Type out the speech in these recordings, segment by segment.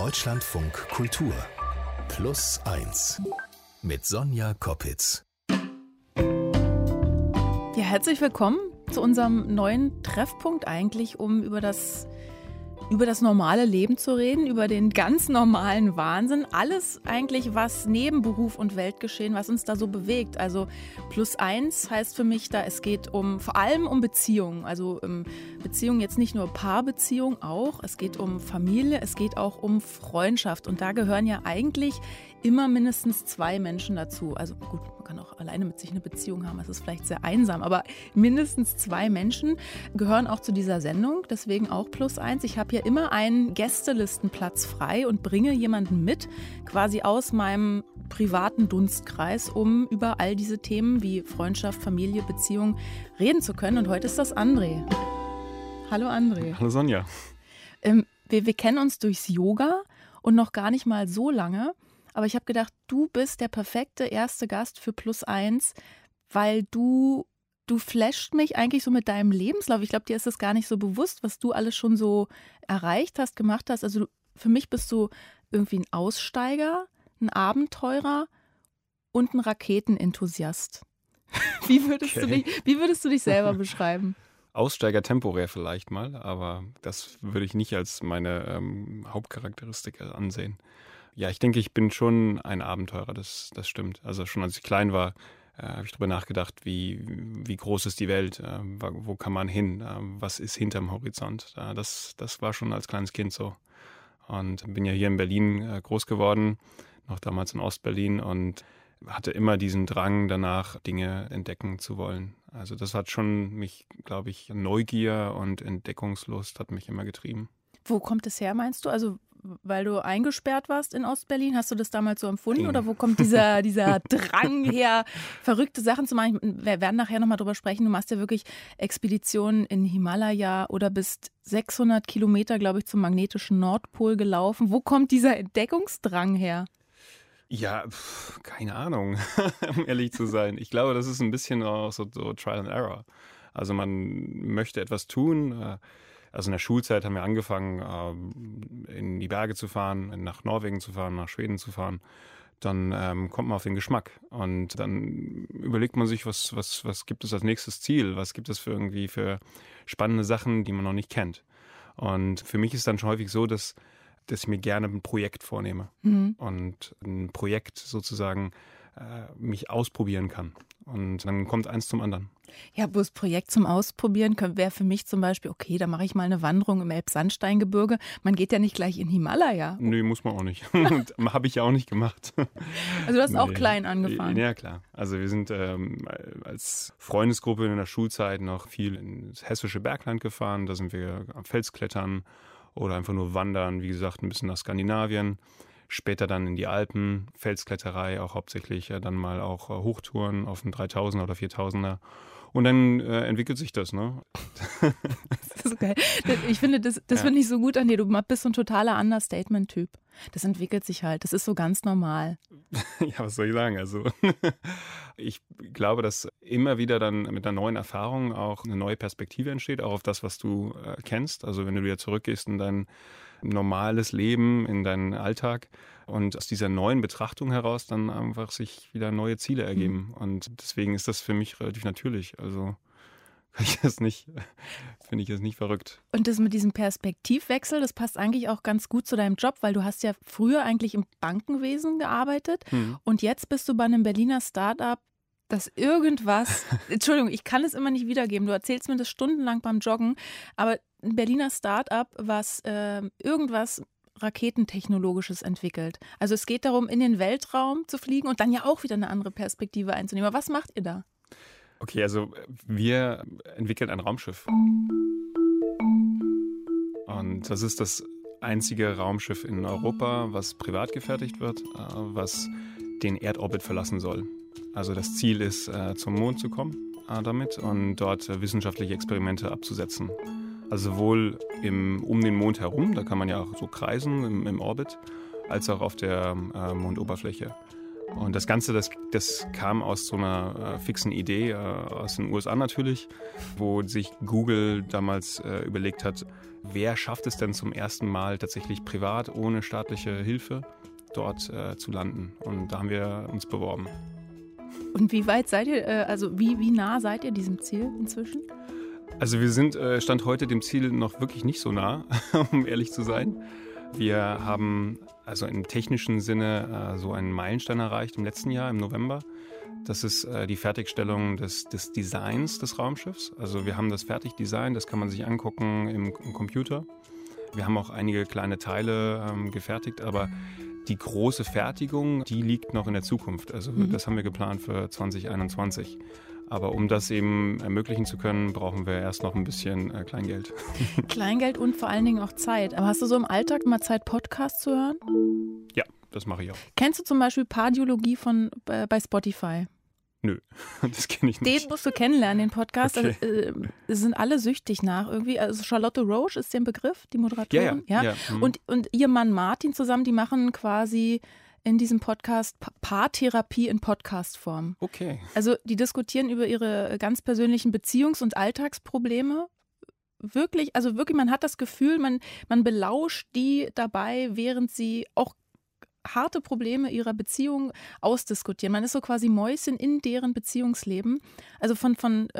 Deutschlandfunk Kultur Plus 1 mit Sonja Koppitz. Ja, herzlich willkommen zu unserem neuen Treffpunkt eigentlich, um über das normale Leben zu reden, über den ganz normalen Wahnsinn. Alles eigentlich, was neben Beruf und Weltgeschehen, was uns da so bewegt. Also Plus 1 heißt für mich da, es geht vor allem um Beziehungen. Also Beziehungen jetzt nicht nur Paarbeziehungen auch. Es geht um Familie, es geht auch um Freundschaft. Und da gehören ja eigentlich immer mindestens 2 Menschen dazu. Also gut, man kann auch alleine mit sich eine Beziehung haben, das ist vielleicht sehr einsam, aber mindestens 2 Menschen gehören auch zu dieser Sendung, deswegen auch Plus 1. Ich habe hier immer einen Gästelistenplatz frei und bringe jemanden mit, quasi aus meinem privaten Dunstkreis, um über all diese Themen wie Freundschaft, Familie, Beziehung reden zu können. Und heute ist das André. Hallo André. Hallo Sonja. Wir kennen uns durchs Yoga und noch gar nicht mal so lange. Aber ich habe gedacht, du bist der perfekte erste Gast für Plus 1, weil du flasht mich eigentlich so mit deinem Lebenslauf. Ich glaube, dir ist es gar nicht so bewusst, was du alles schon so erreicht hast, gemacht hast. Also für mich bist du irgendwie ein Aussteiger, ein Abenteurer und ein Raketenenthusiast. Wie würdest du dich selber beschreiben? Aussteiger temporär vielleicht mal, aber das würde ich nicht als meine Hauptcharakteristik ansehen. Ja, ich denke, ich bin schon ein Abenteurer, das stimmt. Also schon als ich klein war, habe ich darüber nachgedacht, wie groß ist die Welt, wo kann man hin, was ist hinterm Horizont. Das war schon als kleines Kind so. Und bin ja hier in Berlin groß geworden, noch damals in Ostberlin, und hatte immer diesen Drang danach, Dinge entdecken zu wollen. Also das hat schon mich, glaube ich, Neugier und Entdeckungslust hat mich immer getrieben. Wo kommt es her, meinst du? Also weil du eingesperrt warst in Ostberlin, hast du das damals so empfunden? Oder wo kommt dieser Drang her, verrückte Sachen zu machen? Wir werden nachher nochmal drüber sprechen. Du machst ja wirklich Expeditionen in Himalaya oder bist 600 Kilometer, glaube ich, zum magnetischen Nordpol gelaufen. Wo kommt dieser Entdeckungsdrang her? Ja, keine Ahnung, um ehrlich zu sein. Ich glaube, das ist ein bisschen auch so Trial and Error. Also man möchte etwas tun. Also in der Schulzeit haben wir angefangen, in die Berge zu fahren, nach Norwegen zu fahren, nach Schweden zu fahren. Dann kommt man auf den Geschmack und dann überlegt man sich, was gibt es als nächstes Ziel? Was gibt es für spannende Sachen, die man noch nicht kennt? Und für mich ist dann schon häufig so, dass ich mir gerne ein Projekt vornehme und ein Projekt sozusagen mich ausprobieren kann. Und dann kommt eins zum anderen. Ja, das Projekt zum Ausprobieren wäre für mich zum Beispiel, okay, da mache ich mal eine Wanderung im Elbsandsteingebirge. Man geht ja nicht gleich in Himalaya. Nee, muss man auch nicht. Habe ich ja auch nicht gemacht. Also du hast auch klein angefangen. Ja, klar. Also wir sind als Freundesgruppe in der Schulzeit noch viel ins hessische Bergland gefahren. Da sind wir am Felsklettern oder einfach nur wandern, wie gesagt, ein bisschen nach Skandinavien. Später dann in die Alpen, Felskletterei auch hauptsächlich, dann mal auch Hochtouren auf dem 3000er oder 4000er. Und dann entwickelt sich das, ne? Das ist geil. Ich finde, das finde ich so gut an dir. Du bist so ein totaler Understatement-Typ. Das entwickelt sich halt. Das ist so ganz normal. Ja, was soll ich sagen? Also ich glaube, dass immer wieder dann mit einer neuen Erfahrung auch eine neue Perspektive entsteht, auch auf das, was du kennst. Also wenn du wieder zurückgehst in dein normales Leben, in deinen Alltag und aus dieser neuen Betrachtung heraus dann einfach sich wieder neue Ziele ergeben. Und deswegen ist das für mich relativ natürlich. Also finde ich das nicht verrückt. Und das mit diesem Perspektivwechsel, das passt eigentlich auch ganz gut zu deinem Job, weil du hast ja früher eigentlich im Bankenwesen gearbeitet und jetzt bist du bei einem Berliner Start-up, das irgendwas, Entschuldigung, ich kann es immer nicht wiedergeben, du erzählst mir das stundenlang beim Joggen, aber ein Berliner Start-up, was irgendwas Raketentechnologisches entwickelt. Also es geht darum, in den Weltraum zu fliegen und dann ja auch wieder eine andere Perspektive einzunehmen. Aber was macht ihr da? Okay, also wir entwickeln ein Raumschiff. Und das ist das einzige Raumschiff in Europa, was privat gefertigt wird, was den Erdorbit verlassen soll. Also das Ziel ist, zum Mond zu kommen damit und dort wissenschaftliche Experimente abzusetzen. Also sowohl um den Mond herum, da kann man ja auch so kreisen im Orbit, als auch auf der Mondoberfläche. Und das Ganze, das kam aus so einer fixen Idee aus den USA natürlich, wo sich Google damals überlegt hat, wer schafft es denn zum ersten Mal tatsächlich privat ohne staatliche Hilfe dort zu landen. Und da haben wir uns beworben. Und wie weit seid ihr, also wie nah seid ihr diesem Ziel inzwischen? Also wir sind Stand heute dem Ziel noch wirklich nicht so nah, um ehrlich zu sein. Wir haben also im technischen Sinne so einen Meilenstein erreicht im letzten Jahr, im November. Das ist die Fertigstellung des Designs des Raumschiffs. Also wir haben das fertig designt, das kann man sich angucken im Computer. Wir haben auch einige kleine Teile gefertigt, aber die große Fertigung, die liegt noch in der Zukunft. Also das haben wir geplant für 2021. Aber um das eben ermöglichen zu können, brauchen wir erst noch ein bisschen Kleingeld. Kleingeld und vor allen Dingen auch Zeit. Aber hast du so im Alltag mal Zeit, Podcasts zu hören? Ja, das mache ich auch. Kennst du zum Beispiel Pardiologie bei Spotify? Nö, das kenne ich nicht. Den musst du kennenlernen, den Podcast. Okay. Also, sind alle süchtig nach irgendwie. Also Charlotte Roche ist der Begriff, die Moderatorin. Ja. Und ihr Mann Martin zusammen, die machen quasi in diesem Podcast Paartherapie in Podcastform. Okay. Also die diskutieren über ihre ganz persönlichen Beziehungs- und Alltagsprobleme. Wirklich, man hat das Gefühl, man belauscht die dabei, während sie auch harte Probleme ihrer Beziehung ausdiskutieren. Man ist so quasi Mäuschen in deren Beziehungsleben. Also von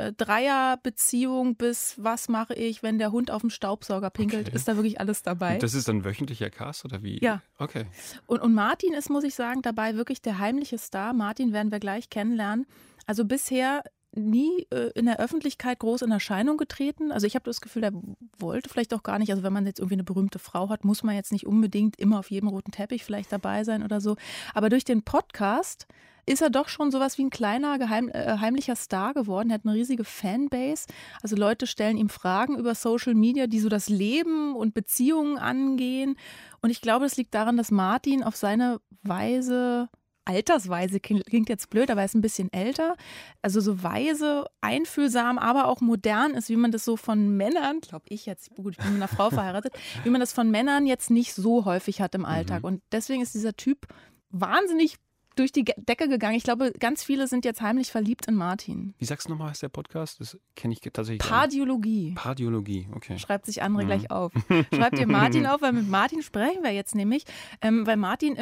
Dreierbeziehung bis was mache ich, wenn der Hund auf dem Staubsauger pinkelt, ist da wirklich alles dabei. Und das ist ein wöchentlicher Cast oder wie? Ja. Okay. Und Martin ist, muss ich sagen, dabei wirklich der heimliche Star. Martin werden wir gleich kennenlernen. Also bisher nie in der Öffentlichkeit groß in Erscheinung getreten. Also ich habe das Gefühl, der wollte vielleicht auch gar nicht. Also wenn man jetzt irgendwie eine berühmte Frau hat, muss man jetzt nicht unbedingt immer auf jedem roten Teppich vielleicht dabei sein oder so. Aber durch den Podcast ist er doch schon sowas wie ein kleiner, heimlicher Star geworden. Er hat eine riesige Fanbase. Also Leute stellen ihm Fragen über Social Media, die so das Leben und Beziehungen angehen. Und ich glaube, das liegt daran, dass Martin auf seine Weise, Altersweise klingt jetzt blöd, aber er ist ein bisschen älter, also so weise, einfühlsam, aber auch modern ist, wie man das so von Männern, glaube ich jetzt, gut, ich bin mit einer Frau verheiratet, wie man das von Männern jetzt nicht so häufig hat im Alltag. Und deswegen ist dieser Typ wahnsinnig durch die Decke gegangen. Ich glaube, ganz viele sind jetzt heimlich verliebt in Martin. Wie sagst du nochmal, heißt der Podcast? Das kenne ich tatsächlich. Pardiologie. Pardiologie, okay. Schreibt sich André gleich auf. Schreibt ihr Martin auf, weil mit Martin sprechen wir jetzt nämlich, weil Martin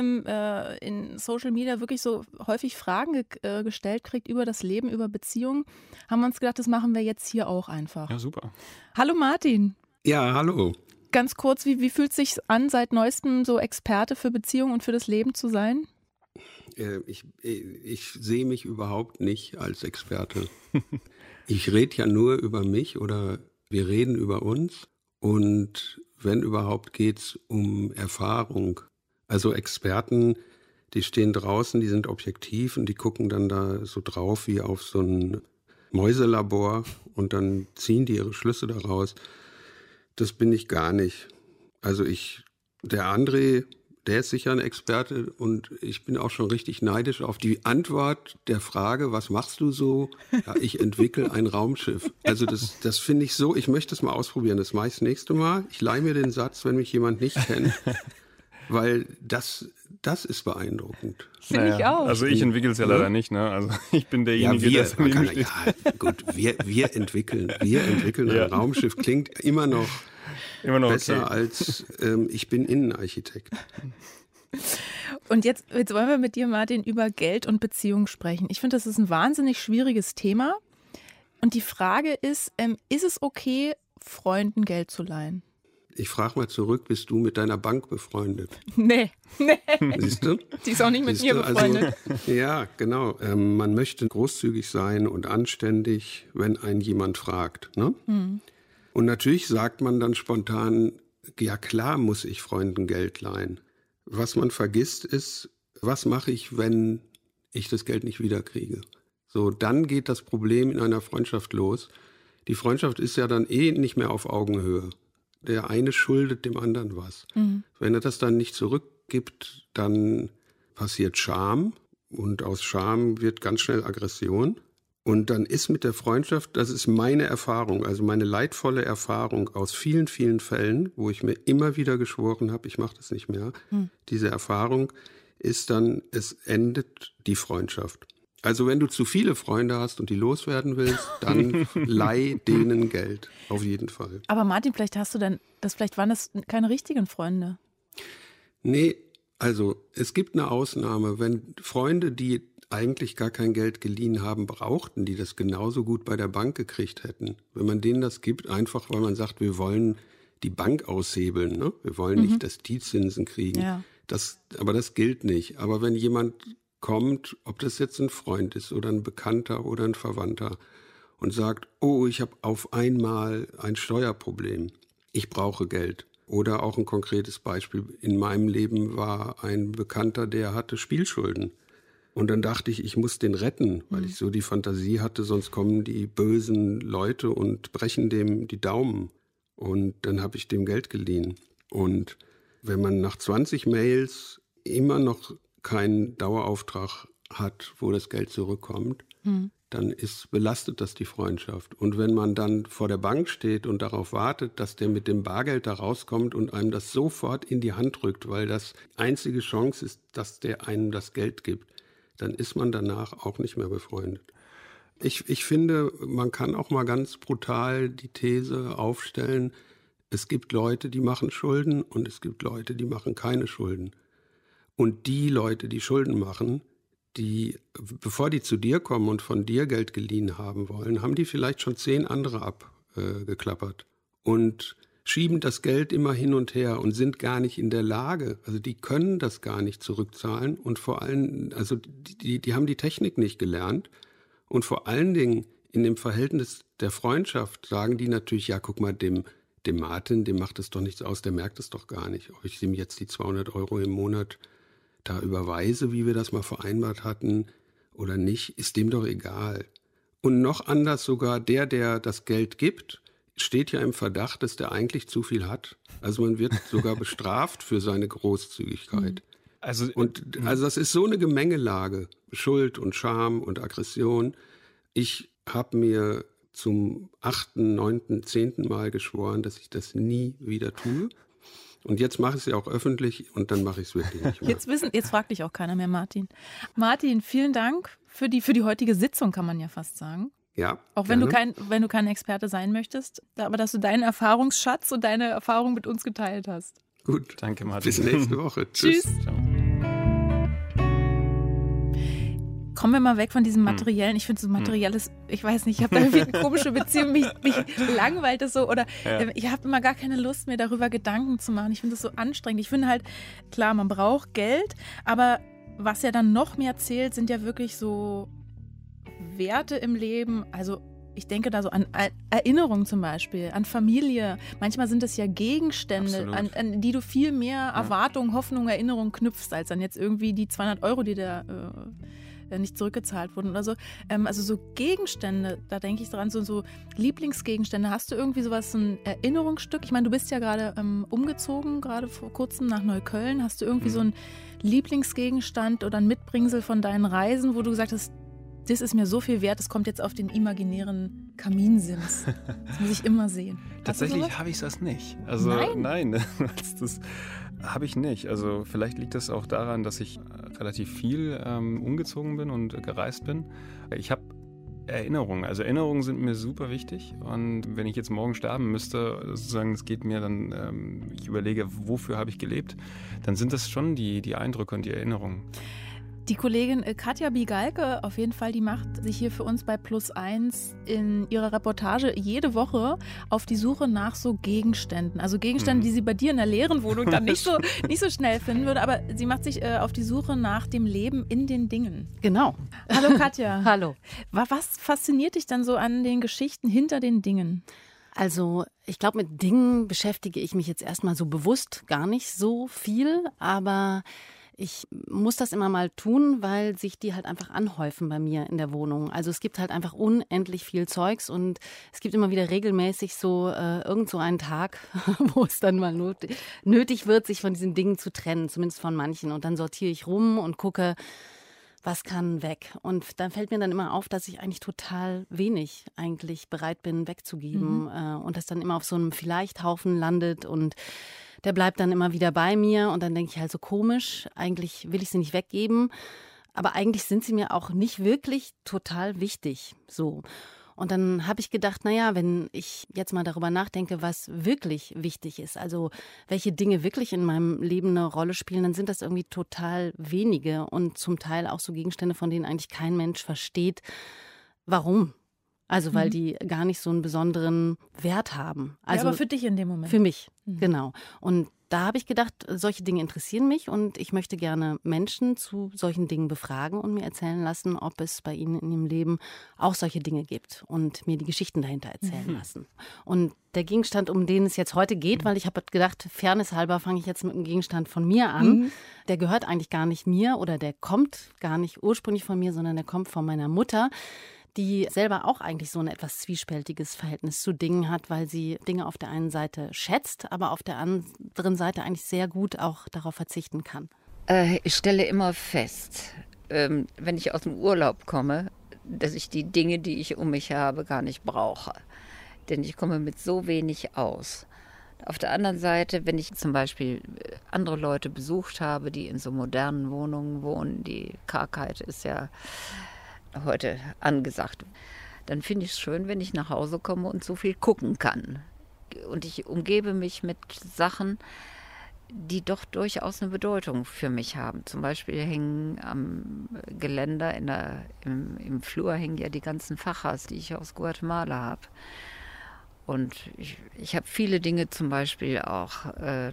in Social Media wirklich so häufig Fragen gestellt kriegt über das Leben, über Beziehungen. Haben wir uns gedacht, das machen wir jetzt hier auch einfach. Ja, super. Hallo Martin. Ja, hallo. Ganz kurz, wie fühlt es sich an, seit neuestem so Experte für Beziehungen und für das Leben zu sein? Ich sehe mich überhaupt nicht als Experte. Ich rede ja nur über mich oder wir reden über uns. Und wenn überhaupt, geht es um Erfahrung. Also Experten, die stehen draußen, die sind objektiv und die gucken dann da so drauf wie auf so ein Mäuselabor und dann ziehen die ihre Schlüsse daraus. Das bin ich gar nicht. Also der André, der ist sicher ein Experte und ich bin auch schon richtig neidisch auf die Antwort der Frage, was machst du so? Ja, ich entwickle ein Raumschiff. Also das finde ich so, ich möchte es mal ausprobieren. Das mache ich das nächste Mal. Ich leihe mir den Satz, wenn mich jemand nicht kennt, weil das ist beeindruckend. Finde ich auch. Also ich entwickle es ja leider nicht, ne? Also ich bin derjenige, der es neben steht. Ja, gut, wir entwickeln ein Raumschiff. Klingt immer noch besser okay. als ich bin Innenarchitekt. Und jetzt wollen wir mit dir, Martin, über Geld und Beziehungen sprechen. Ich finde, das ist ein wahnsinnig schwieriges Thema. Und die Frage ist es okay, Freunden Geld zu leihen? Ich frage mal zurück, bist du mit deiner Bank befreundet? Nee. Siehst du? Die ist auch nicht mit mir befreundet. Also, ja, genau. Man möchte großzügig sein und anständig, wenn einen jemand fragt. Ne? Und natürlich sagt man dann spontan, ja klar muss ich Freunden Geld leihen. Was man vergisst ist, was mache ich, wenn ich das Geld nicht wiederkriege? So, dann geht das Problem in einer Freundschaft los. Die Freundschaft ist ja dann nicht mehr auf Augenhöhe. Der eine schuldet dem anderen was. Wenn er das dann nicht zurückgibt, dann passiert Scham und aus Scham wird ganz schnell Aggression. Und dann ist mit der Freundschaft, das ist meine Erfahrung, also meine leidvolle Erfahrung aus vielen, vielen Fällen, wo ich mir immer wieder geschworen habe, ich mache das nicht mehr. Diese Erfahrung ist dann, es endet die Freundschaft. Also wenn du zu viele Freunde hast und die loswerden willst, dann leih denen Geld, auf jeden Fall. Aber Martin, vielleicht waren das keine richtigen Freunde. Nee, also es gibt eine Ausnahme, wenn Freunde, die eigentlich gar kein Geld geliehen haben, brauchten, die das genauso gut bei der Bank gekriegt hätten. Wenn man denen das gibt, einfach weil man sagt, wir wollen die Bank aushebeln, ne? Wir wollen nicht, dass die Zinsen kriegen. Ja. Aber das gilt nicht. Aber wenn jemand kommt, ob das jetzt ein Freund ist oder ein Bekannter oder ein Verwandter und sagt, oh, ich habe auf einmal ein Steuerproblem, ich brauche Geld. Oder auch ein konkretes Beispiel, in meinem Leben war ein Bekannter, der hatte Spielschulden. Und dann dachte ich muss den retten, weil ich so die Fantasie hatte, sonst kommen die bösen Leute und brechen dem die Daumen. Und dann habe ich dem Geld geliehen. Und wenn man nach 20 Mails immer noch keinen Dauerauftrag hat, wo das Geld zurückkommt, dann belastet das die Freundschaft. Und wenn man dann vor der Bank steht und darauf wartet, dass der mit dem Bargeld da rauskommt und einem das sofort in die Hand drückt, weil das einzige Chance ist, dass der einem das Geld gibt, dann ist man danach auch nicht mehr befreundet. Ich finde, man kann auch mal ganz brutal die These aufstellen, es gibt Leute, die machen Schulden und es gibt Leute, die machen keine Schulden. Und die Leute, die Schulden machen, bevor die zu dir kommen und von dir Geld geliehen haben wollen, haben die vielleicht schon 10 andere abgeklappert und schieben das Geld immer hin und her und sind gar nicht in der Lage, also die können das gar nicht zurückzahlen und vor allem, also die haben die Technik nicht gelernt und vor allen Dingen in dem Verhältnis der Freundschaft sagen die natürlich, ja guck mal, dem Martin, dem macht es doch nichts aus, der merkt es doch gar nicht, ob ich ihm jetzt die 200 € im Monat da überweise, wie wir das mal vereinbart hatten oder nicht, ist dem doch egal. Und noch anders sogar, der das Geld gibt, steht ja im Verdacht, dass der eigentlich zu viel hat. Also man wird sogar bestraft für seine Großzügigkeit. Also das ist so eine Gemengelage, Schuld und Scham und Aggression. Ich habe mir zum 8., 9., 10. Mal geschworen, dass ich das nie wieder tue. Und jetzt mache ich es ja auch öffentlich und dann mache ich es wirklich nicht mehr. Jetzt fragt dich auch keiner mehr, Martin. Martin, vielen Dank für die heutige Sitzung, kann man ja fast sagen. Ja. Auch wenn du kein Experte sein möchtest, aber dass du deinen Erfahrungsschatz und deine Erfahrung mit uns geteilt hast. Gut. Danke, Martin. Bis nächste Woche. Tschüss. Ciao. Kommen wir mal weg von diesem Materiellen. Ich finde so Materielles, ich weiß nicht, ich habe da irgendwie eine komische Beziehung, mich langweilt das so oder ich habe immer gar keine Lust mehr darüber Gedanken zu machen. Ich finde das so anstrengend. Ich finde halt, klar, man braucht Geld, aber was ja dann noch mehr zählt, sind ja wirklich so Werte im Leben, also ich denke da so an Erinnerungen zum Beispiel, an Familie. Manchmal sind es ja Gegenstände, an die du viel mehr Erwartungen, Hoffnungen, Erinnerungen knüpfst, als dann jetzt irgendwie die 200 €, die da nicht zurückgezahlt wurden oder so. Also so Gegenstände, da denke ich dran, so Lieblingsgegenstände. Hast du irgendwie sowas, ein Erinnerungsstück? Ich meine, du bist ja gerade umgezogen, gerade vor kurzem nach Neukölln. Hast du irgendwie so einen Lieblingsgegenstand oder ein Mitbringsel von deinen Reisen, wo du gesagt hast, das ist mir so viel wert, das kommt jetzt auf den imaginären Kaminsims. Das muss ich immer sehen. Tatsächlich habe ich das nicht. Also nein, das habe ich nicht. Also vielleicht liegt das auch daran, dass ich relativ viel umgezogen bin und gereist bin. Ich habe Erinnerungen. Also Erinnerungen sind mir super wichtig. Und wenn ich jetzt morgen sterben müsste, sozusagen, es geht mir dann, ich überlege, wofür habe ich gelebt, dann sind das schon die Eindrücke und die Erinnerungen. Die Kollegin Katja Bigalke, auf jeden Fall, die macht sich hier für uns bei Plus1 in ihrer Reportage jede Woche auf die Suche nach so Gegenständen. Also Gegenstände, die sie bei dir in der leeren Wohnung dann nicht so schnell finden würde. Aber sie macht sich auf die Suche nach dem Leben in den Dingen. Genau. Hallo Katja. Hallo. Was fasziniert dich dann so an den Geschichten hinter den Dingen? Also ich glaube, mit Dingen beschäftige ich mich jetzt erstmal so bewusst gar nicht so viel, aber ich muss das immer mal tun, weil sich die halt einfach anhäufen bei mir in der Wohnung. Also es gibt halt einfach unendlich viel Zeugs und es gibt immer wieder regelmäßig so irgend so einen Tag, wo es dann mal nötig wird, sich von diesen Dingen zu trennen, zumindest von manchen. Und dann sortiere ich rum und gucke, was kann weg? Und dann fällt mir dann immer auf, dass ich eigentlich total wenig eigentlich bereit bin wegzugeben und das dann immer auf so einem Vielleicht-Haufen landet und der bleibt dann immer wieder bei mir und dann denke ich halt so komisch, eigentlich will ich sie nicht weggeben, aber eigentlich sind sie mir auch nicht wirklich total wichtig, so. Und dann habe ich gedacht, naja, wenn ich jetzt mal darüber nachdenke, was wirklich wichtig ist, also welche Dinge wirklich in meinem Leben eine Rolle spielen, dann sind das irgendwie total wenige und zum Teil auch so Gegenstände, von denen eigentlich kein Mensch versteht, warum. Also weil die gar nicht so einen besonderen Wert haben. Also ja, aber für dich in dem Moment. Für mich, genau. Und da habe ich gedacht, solche Dinge interessieren mich und ich möchte gerne Menschen zu solchen Dingen befragen und mir erzählen lassen, ob es bei ihnen in ihrem Leben auch solche Dinge gibt und mir die Geschichten dahinter erzählen lassen. Und der Gegenstand, um den es jetzt heute geht, weil ich habe gedacht, fairnesshalber fange ich jetzt mit einem Gegenstand von mir an. Der gehört eigentlich gar nicht mir oder der kommt gar nicht ursprünglich von mir, sondern der kommt von meiner Mutter, die selber auch eigentlich so ein etwas zwiespältiges Verhältnis zu Dingen hat, weil sie Dinge auf der einen Seite schätzt, aber auf der anderen Seite eigentlich sehr gut auch darauf verzichten kann. Ich stelle immer fest, wenn ich aus dem Urlaub komme, dass ich die Dinge, die ich um mich habe, gar nicht brauche. Denn ich komme mit so wenig aus. Auf der anderen Seite, wenn ich zum Beispiel andere Leute besucht habe, die in so modernen Wohnungen wohnen, die Kargheit ist ja heute angesagt. Dann finde ich es schön, wenn ich nach Hause komme und so viel gucken kann. Und ich umgebe mich mit Sachen, die doch durchaus eine Bedeutung für mich haben. Zum Beispiel hängen am Geländer im Flur hängen ja die ganzen Fajas, die ich aus Guatemala habe. Und ich habe viele Dinge, zum Beispiel auch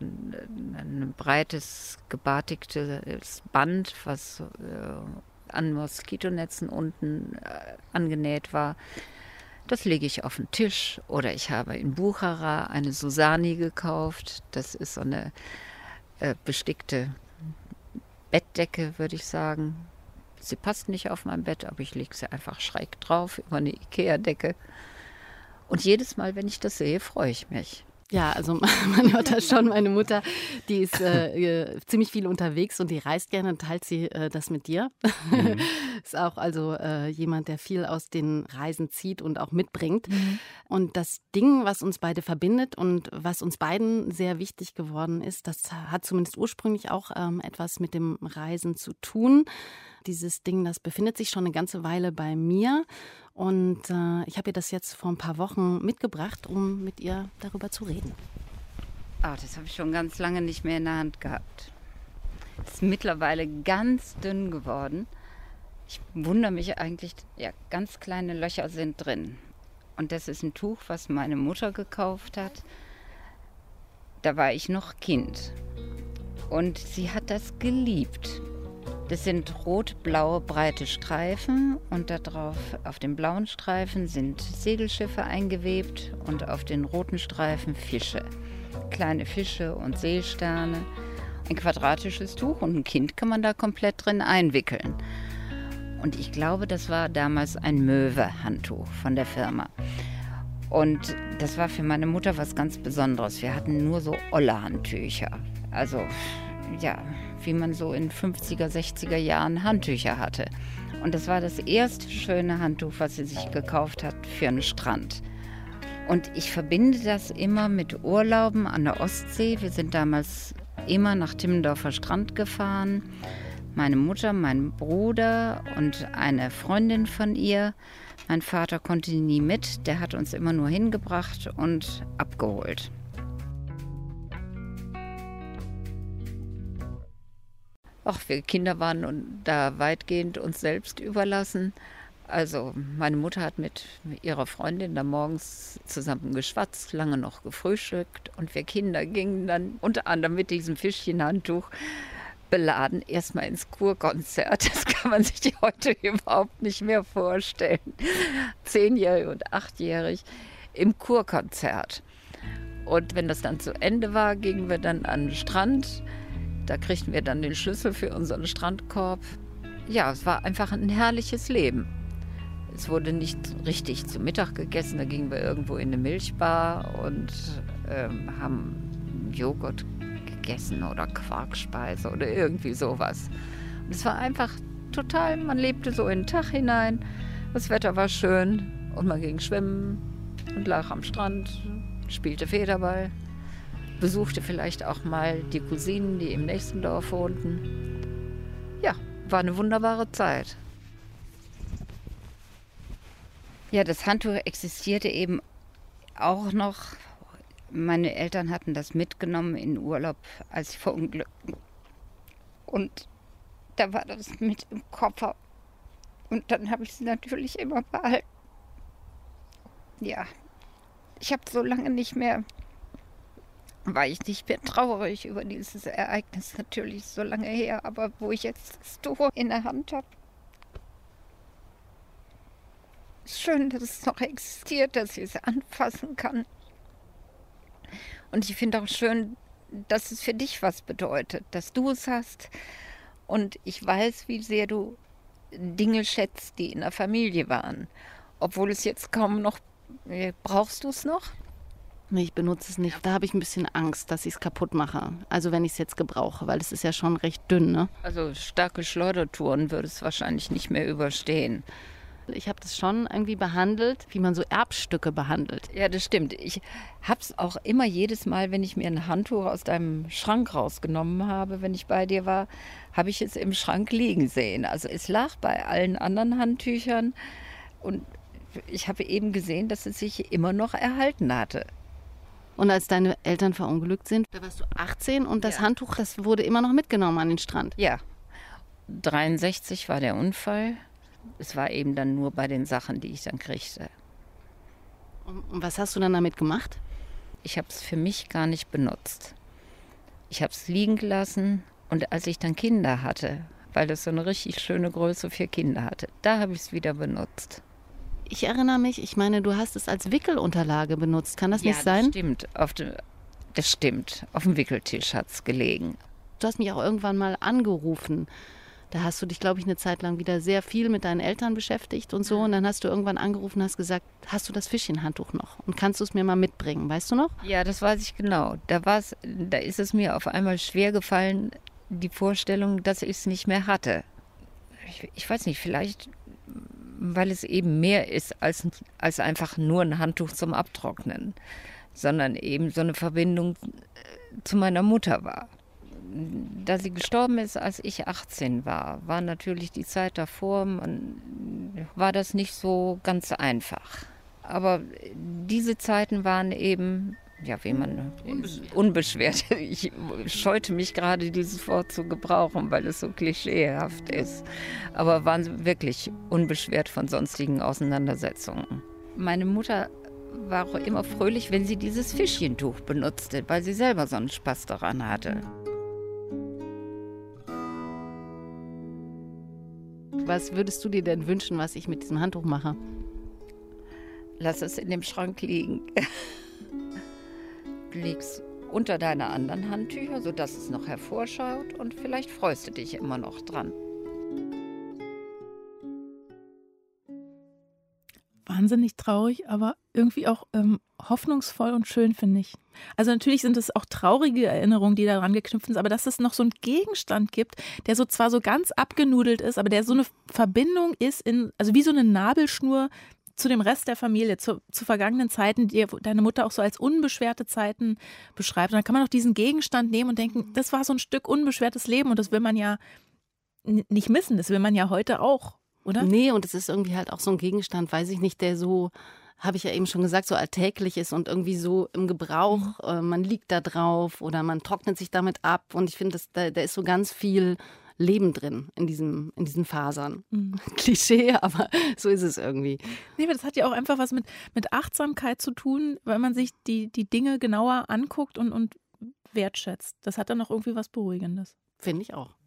ein breites, gebatiktes Band, was an Moskitonetzen unten angenäht war. Das lege ich auf den Tisch. Oder ich habe in Buchara eine Susani gekauft. Das ist so eine bestickte Bettdecke, würde ich sagen. Sie passt nicht auf mein Bett, aber ich lege sie einfach schräg drauf über eine Ikea-Decke. Und jedes Mal, wenn ich das sehe, freue ich mich. Ja, also man hört das schon, meine Mutter, die ist ziemlich viel unterwegs und die reist gerne und teilt sie das mit dir. Ist auch also jemand, der viel aus den Reisen zieht und auch mitbringt. Und das Ding, was uns beide verbindet und was uns beiden sehr wichtig geworden ist, das hat zumindest ursprünglich auch etwas mit dem Reisen zu tun. Dieses Ding, das befindet sich schon eine ganze Weile bei mir. Und ich habe ihr das jetzt vor ein paar Wochen mitgebracht, um mit ihr darüber zu reden. Das habe ich schon ganz lange nicht mehr in der Hand gehabt. Es ist mittlerweile ganz dünn geworden. Ich wundere mich eigentlich, ja, ganz kleine Löcher sind drin. Und das ist ein Tuch, was meine Mutter gekauft hat. Da war ich noch Kind. Und sie hat das geliebt. Das sind rot-blaue breite Streifen und darauf auf den blauen Streifen sind Segelschiffe eingewebt und auf den roten Streifen Fische. Kleine Fische und Seesterne. Ein quadratisches Tuch und ein Kind kann man da komplett drin einwickeln. Und ich glaube, das war damals ein Möwe-Handtuch von der Firma. Und das war für meine Mutter was ganz Besonderes. Wir hatten nur so Olle-Handtücher. Also, ja, wie man so in 50er, 60er Jahren Handtücher hatte. Und das war das erste schöne Handtuch, was sie sich gekauft hat für einen Strand. Und ich verbinde das immer mit Urlauben an der Ostsee. Wir sind damals immer nach Timmendorfer Strand gefahren. Meine Mutter, mein Bruder und eine Freundin von ihr. Mein Vater konnte nie mit, der hat uns immer nur hingebracht und abgeholt. Ach, wir Kinder waren da weitgehend uns selbst überlassen. Also meine Mutter hat mit ihrer Freundin da morgens zusammen geschwatzt, lange noch gefrühstückt. Und wir Kinder gingen dann unter anderem mit diesem Fischchenhandtuch beladen erstmal ins Kurkonzert. Das kann man sich heute überhaupt nicht mehr vorstellen. 10-jährig und 8-jährig im Kurkonzert. Und wenn das dann zu Ende war, gingen wir dann an den Strand. Da kriegten wir dann den Schlüssel für unseren Strandkorb. Ja, es war einfach ein herrliches Leben. Es wurde nicht richtig zu Mittag gegessen. Da gingen wir irgendwo in eine Milchbar und haben Joghurt gegessen oder Quarkspeise oder irgendwie sowas. Und es war einfach total, man lebte so in den Tag hinein. Das Wetter war schön und man ging schwimmen und lag am Strand, spielte Federball, besuchte vielleicht auch mal die Cousinen, die im nächsten Dorf wohnten. Ja, war eine wunderbare Zeit. Ja, das Handtuch existierte eben auch noch. Meine Eltern hatten das mitgenommen in Urlaub, als sie verunglückten. Und da war das mit im Koffer. Und dann habe ich sie natürlich immer behalten. Ja, ich habe so lange nicht mehr, war ich nicht mehr traurig über dieses Ereignis, natürlich so lange her. Aber wo ich jetzt das Tuch in der Hand habe, ist schön, dass es noch existiert, dass ich es anfassen kann. Und ich finde auch schön, dass es für dich was bedeutet, dass du es hast. Und ich weiß, wie sehr du Dinge schätzt, die in der Familie waren. Obwohl es jetzt kaum noch... Brauchst du es noch? Nee, ich benutze es nicht. Da habe ich ein bisschen Angst, dass ich es kaputt mache. Also wenn ich es jetzt gebrauche, weil es ist ja schon recht dünn, ne? Also starke Schleudertouren würde es wahrscheinlich nicht mehr überstehen. Ich habe das schon irgendwie behandelt, wie man so Erbstücke behandelt. Ja, das stimmt. Ich habe es auch immer jedes Mal, wenn ich mir ein Handtuch aus deinem Schrank rausgenommen habe, wenn ich bei dir war, habe ich es im Schrank liegen sehen. Also es lag bei allen anderen Handtüchern und ich habe eben gesehen, dass es sich immer noch erhalten hatte. Und als deine Eltern verunglückt sind, da warst du 18 und das Handtuch, das wurde immer noch mitgenommen an den Strand. Ja, 63 war der Unfall. Es war eben dann nur bei den Sachen, die ich dann kriegte. Und was hast du dann damit gemacht? Ich habe es für mich gar nicht benutzt. Ich habe es liegen gelassen und als ich dann Kinder hatte, weil das so eine richtig schöne Größe für Kinder hatte, da habe ich es wieder benutzt. Ich erinnere mich, ich meine, du hast es als Wickelunterlage benutzt. Kann das nicht sein? Das stimmt. Auf dem Wickeltisch hat es gelegen. Du hast mich auch irgendwann mal angerufen. Da hast du dich, glaube ich, eine Zeit lang wieder sehr viel mit deinen Eltern beschäftigt und so. Und dann hast du irgendwann angerufen und hast gesagt, hast du das Fischchenhandtuch noch? Und kannst du es mir mal mitbringen? Weißt du noch? Ja, das weiß ich genau. Da ist es mir auf einmal schwer gefallen, die Vorstellung, dass ich es nicht mehr hatte. Ich weiß nicht, vielleicht, weil es eben mehr ist als einfach nur ein Handtuch zum Abtrocknen, sondern eben so eine Verbindung zu meiner Mutter war. Da sie gestorben ist, als ich 18 war natürlich die Zeit davor, war das nicht so ganz einfach. Aber diese Zeiten waren eben, ja, wie man unbeschwert. Ich scheute mich gerade, dieses Wort zu gebrauchen, weil es so klischeehaft ist. Aber waren wirklich unbeschwert von sonstigen Auseinandersetzungen. Meine Mutter war auch immer fröhlich, wenn sie dieses Fischchentuch benutzte, weil sie selber so einen Spaß daran hatte. Was würdest du dir denn wünschen, was ich mit diesem Handtuch mache? Lass es in dem Schrank liegen. Du legst unter deine anderen Handtücher, sodass es noch hervorschaut und vielleicht freust du dich immer noch dran. Wahnsinnig traurig, aber irgendwie auch hoffnungsvoll und schön, finde ich. Also natürlich sind es auch traurige Erinnerungen, die daran geknüpft sind, aber dass es noch so einen Gegenstand gibt, der so zwar so ganz abgenudelt ist, aber der so eine Verbindung ist, also wie so eine Nabelschnur zu dem Rest der Familie, zu vergangenen Zeiten, die deine Mutter auch so als unbeschwerte Zeiten beschreibt. Und dann kann man auch diesen Gegenstand nehmen und denken, das war so ein Stück unbeschwertes Leben und das will man ja nicht missen, das will man ja heute auch. Oder? Nee, und es ist irgendwie halt auch so ein Gegenstand, weiß ich nicht, der so, habe ich ja eben schon gesagt, so alltäglich ist und irgendwie so im Gebrauch, man liegt da drauf oder man trocknet sich damit ab und ich finde, da ist so ganz viel Leben drin in diesen Fasern. Klischee, aber so ist es irgendwie. Nee, aber das hat ja auch einfach was mit Achtsamkeit zu tun, weil man sich die Dinge genauer anguckt und wertschätzt. Das hat dann auch irgendwie was Beruhigendes. Finde ich auch.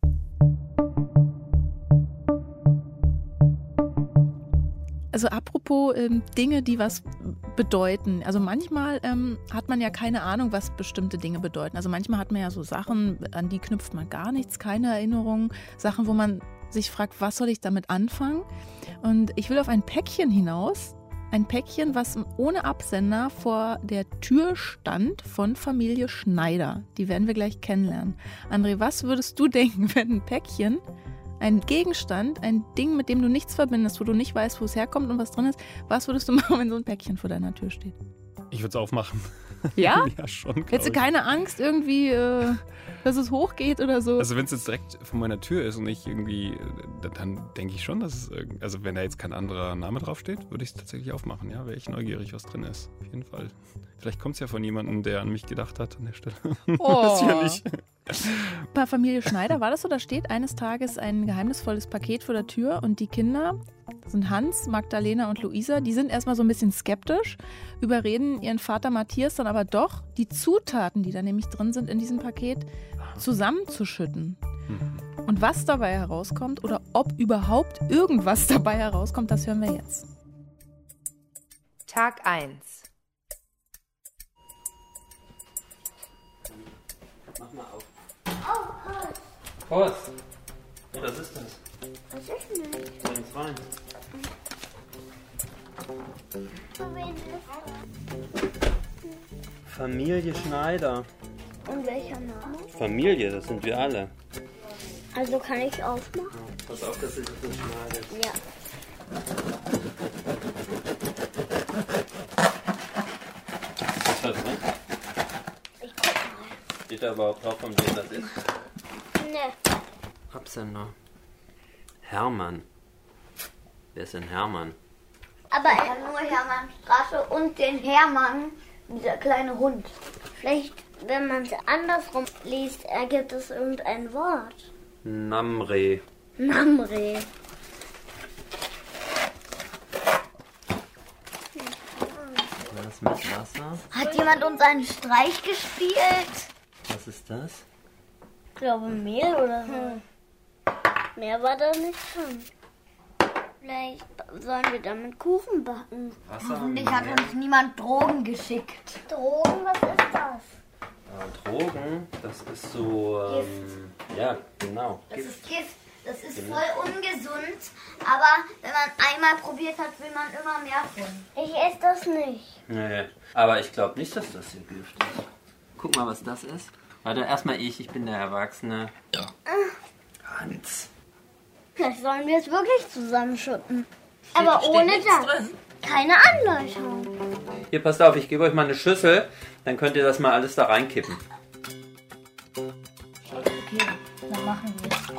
Also apropos Dinge, die was bedeuten. Also manchmal hat man ja keine Ahnung, was bestimmte Dinge bedeuten. Also manchmal hat man ja so Sachen, an die knüpft man gar nichts, keine Erinnerungen. Sachen, wo man sich fragt, was soll ich damit anfangen? Und ich will auf ein Päckchen hinaus. Ein Päckchen, was ohne Absender vor der Tür stand von Familie Schneider. Die werden wir gleich kennenlernen. André, was würdest du denken, wenn ein Päckchen ein Gegenstand, ein Ding, mit dem du nichts verbindest, wo du nicht weißt, wo es herkommt und was drin ist, was würdest du machen, wenn so ein Päckchen vor deiner Tür steht? Ich würde es aufmachen. Ja? Ja, schon. Hättest du keine Angst irgendwie, dass es hochgeht oder so? Also wenn es jetzt direkt vor meiner Tür ist und ich irgendwie, dann denke ich schon, dass es, also wenn da jetzt kein anderer Name draufsteht, würde ich es tatsächlich aufmachen, ja, wäre ich neugierig, was drin ist, auf jeden Fall. Vielleicht kommt es ja von jemandem, der an mich gedacht hat an der Stelle. Oh. Weiß ich ja nicht. Bei Familie Schneider war das so, da steht eines Tages ein geheimnisvolles Paket vor der Tür und die Kinder, das sind Hans, Magdalena und Luisa, die sind erstmal so ein bisschen skeptisch, überreden ihren Vater Matthias dann aber doch, die Zutaten, die da nämlich drin sind in diesem Paket, zusammenzuschütten. Und was dabei herauskommt oder ob überhaupt irgendwas dabei herauskommt, das hören wir jetzt. Tag 1. Mach mal auf. Was? Was ist das? Was ist denn das? Bring's rein. Für wen ist Familie Schneider. das? Und welcher Name? Familie, das sind wir alle. Also kann ich aufmachen? Pass auf, dass du das nicht schneidest. Ja. Was ist drin? Ich guck mal. Steht da überhaupt drauf, von wem das ist? Ne. Absender. Hermann. Wer ist denn Hermann? Aber er hat nur Hermannstraße und den Hermann, dieser kleine Hund. Vielleicht, wenn man es andersrum liest, ergibt es irgendein Wort. Namre. Namre. Was mit Wasser? Hat jemand uns einen Streich gespielt? Was ist das? Ich glaube Mehl oder so. Mehr war da nicht drin. Vielleicht sollen wir damit Kuchen backen. Wasser Hoffentlich hat uns niemand Drogen geschickt. Drogen, was ist das? Drogen, das ist so. Ja, genau. Das ist Gift. Das ist voll ungesund. Aber wenn man einmal probiert hat, will man immer mehr von. Ich esse das nicht. Nee, aber ich glaube nicht, dass das hier Gift ist. Guck mal, was das ist. Warte, erstmal ich bin der Erwachsene. Ja. Hans. Vielleicht sollen wir es wirklich zusammenschütten. Aber ohne das. Keine Anleitung. Hier, passt auf, ich gebe euch mal eine Schüssel, dann könnt ihr das mal alles da reinkippen. Okay, dann machen wir es.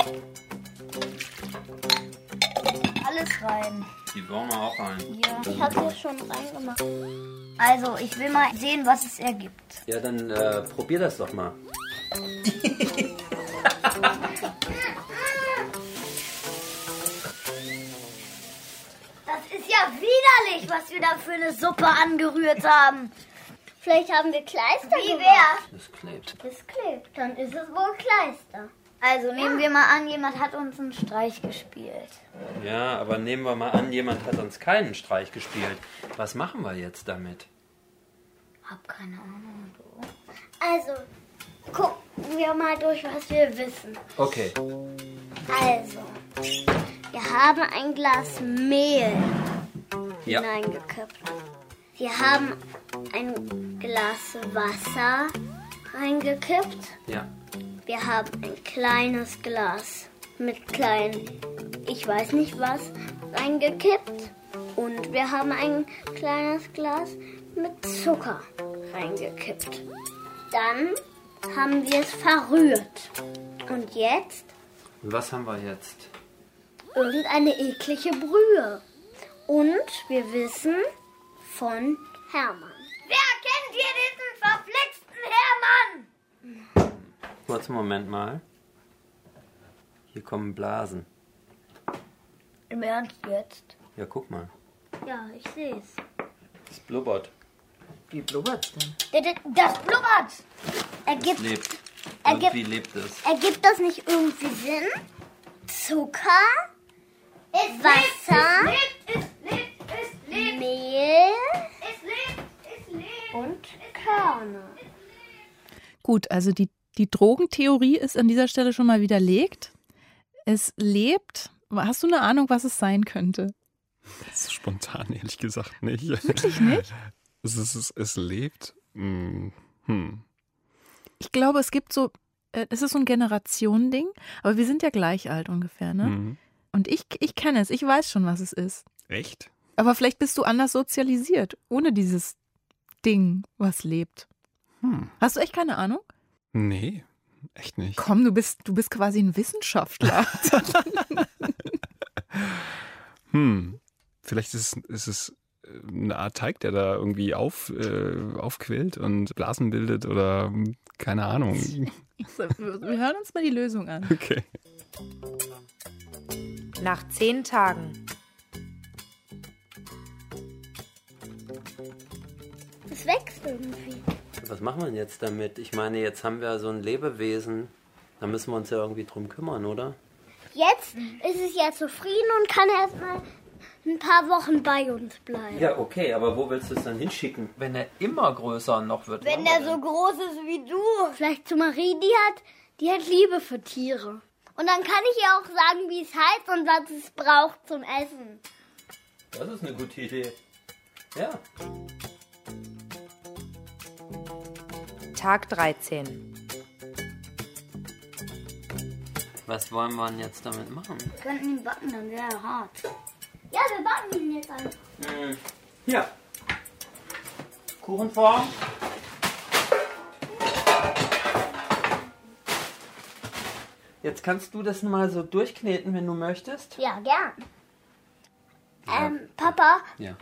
Alles rein. Die bauen wir auch rein. Ja, ich habe es schon reingemacht. Also, ich will mal sehen, was es ergibt. Ja, dann probier das doch mal. Das ist ja widerlich, was wir da für eine Suppe angerührt haben. Vielleicht haben wir Kleister Wie wär's? Das klebt. Das klebt. Dann ist es wohl Kleister. Also nehmen wir mal an, jemand hat uns einen Streich gespielt. Ja, aber nehmen wir mal an, jemand hat uns keinen Streich gespielt. Was machen wir jetzt damit? Hab keine Ahnung. Du. Also, gucken wir mal durch, was wir wissen. Okay. Also, wir haben ein Glas Mehl Ja. hineingekippt. Wir haben ein Glas Wasser reingekippt. Ja. Wir haben ein kleines Glas mit kleinen, ich weiß nicht was, reingekippt. Und wir haben ein kleines Glas mit Zucker reingekippt. Dann haben wir es verrührt. Und jetzt Was haben wir jetzt? irgendeine eklige Brühe. Und wir wissen von Hermann. Wer kennt hier diesen verflixten Hermann? Kurzen Moment mal. Hier kommen Blasen. Im Ernst jetzt? Ja, guck mal. Ja, ich sehe es. Das blubbert. Wie blubbert's denn? Das blubbert. Es lebt. ergibt- Irgendwie lebt es. Ergibt das nicht irgendwie Sinn? Zucker, Wasser, Mehl und Körner. Gut, also die Drogentheorie ist an dieser Stelle schon mal widerlegt. Es lebt. Hast du eine Ahnung, was es sein könnte? Das ist spontan, ehrlich gesagt, nicht. Wirklich nicht? Es lebt. Ich glaube, es gibt so es ist so ein Generationending, aber wir sind ja gleich alt ungefähr, ne? Mhm. Und ich kenne es, ich weiß schon, was es ist. Echt? Aber vielleicht bist du anders sozialisiert, ohne dieses Ding, was lebt. Hast du echt keine Ahnung? Nee, echt nicht. Komm, du bist quasi ein Wissenschaftler. Vielleicht ist es eine Art Teig, der da irgendwie aufquillt und Blasen bildet oder keine Ahnung. Wir hören uns mal die Lösung an. Okay. Nach 10 Tagen. Es wächst irgendwie. Was machen wir denn jetzt damit? Ich meine, jetzt haben wir so ein Lebewesen. Da müssen wir uns ja irgendwie drum kümmern, oder? Jetzt ist es ja zufrieden und kann erstmal ein paar Wochen bei uns bleiben. Ja, okay, aber wo willst du es dann hinschicken? Wenn er immer größer noch wird. Wenn der so groß ist wie du. Vielleicht zu Marie, die hat Liebe für Tiere. Und dann kann ich ihr auch sagen, wie es heißt und was es braucht zum Essen. Das ist eine gute Idee. Ja. Tag 13. Was wollen wir denn jetzt damit machen? Wir könnten ihn backen, dann wäre er hart. Ja, wir backen ihn jetzt einfach. Hier. Kuchenform. Jetzt kannst du das mal so durchkneten, wenn du möchtest. Ja, gern. Papa, Ja.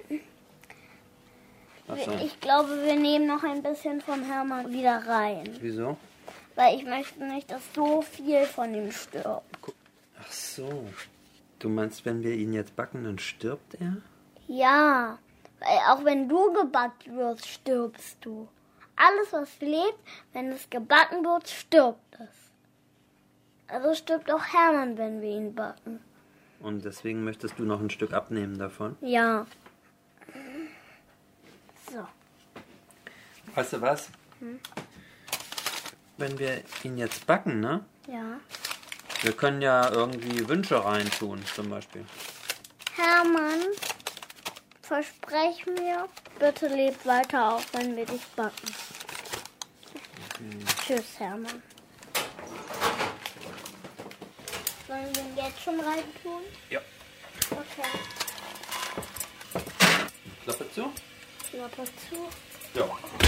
Was soll? ich glaube, wir nehmen noch ein bisschen von Hermann wieder rein. Wieso? Weil ich möchte nicht, dass so viel von ihm stirbt. Ach so. Du meinst, wenn wir ihn jetzt backen, dann stirbt er? Ja, weil auch wenn du gebacken wirst, stirbst du. Alles, was lebt, wenn es gebacken wird, stirbt es. Also stirbt auch Hermann, wenn wir ihn backen. Und deswegen möchtest du noch ein Stück abnehmen davon? Ja. So. Weißt du was? Wenn wir ihn jetzt backen, ne? Ja. Wir können ja irgendwie Wünsche reintun, zum Beispiel. Hermann, versprech mir, bitte leb weiter auf, wenn wir dich backen. Tschüss, Hermann. Sollen wir ihn jetzt schon reintun? Ja. Okay. Klappe zu? Klappe zu. Ja.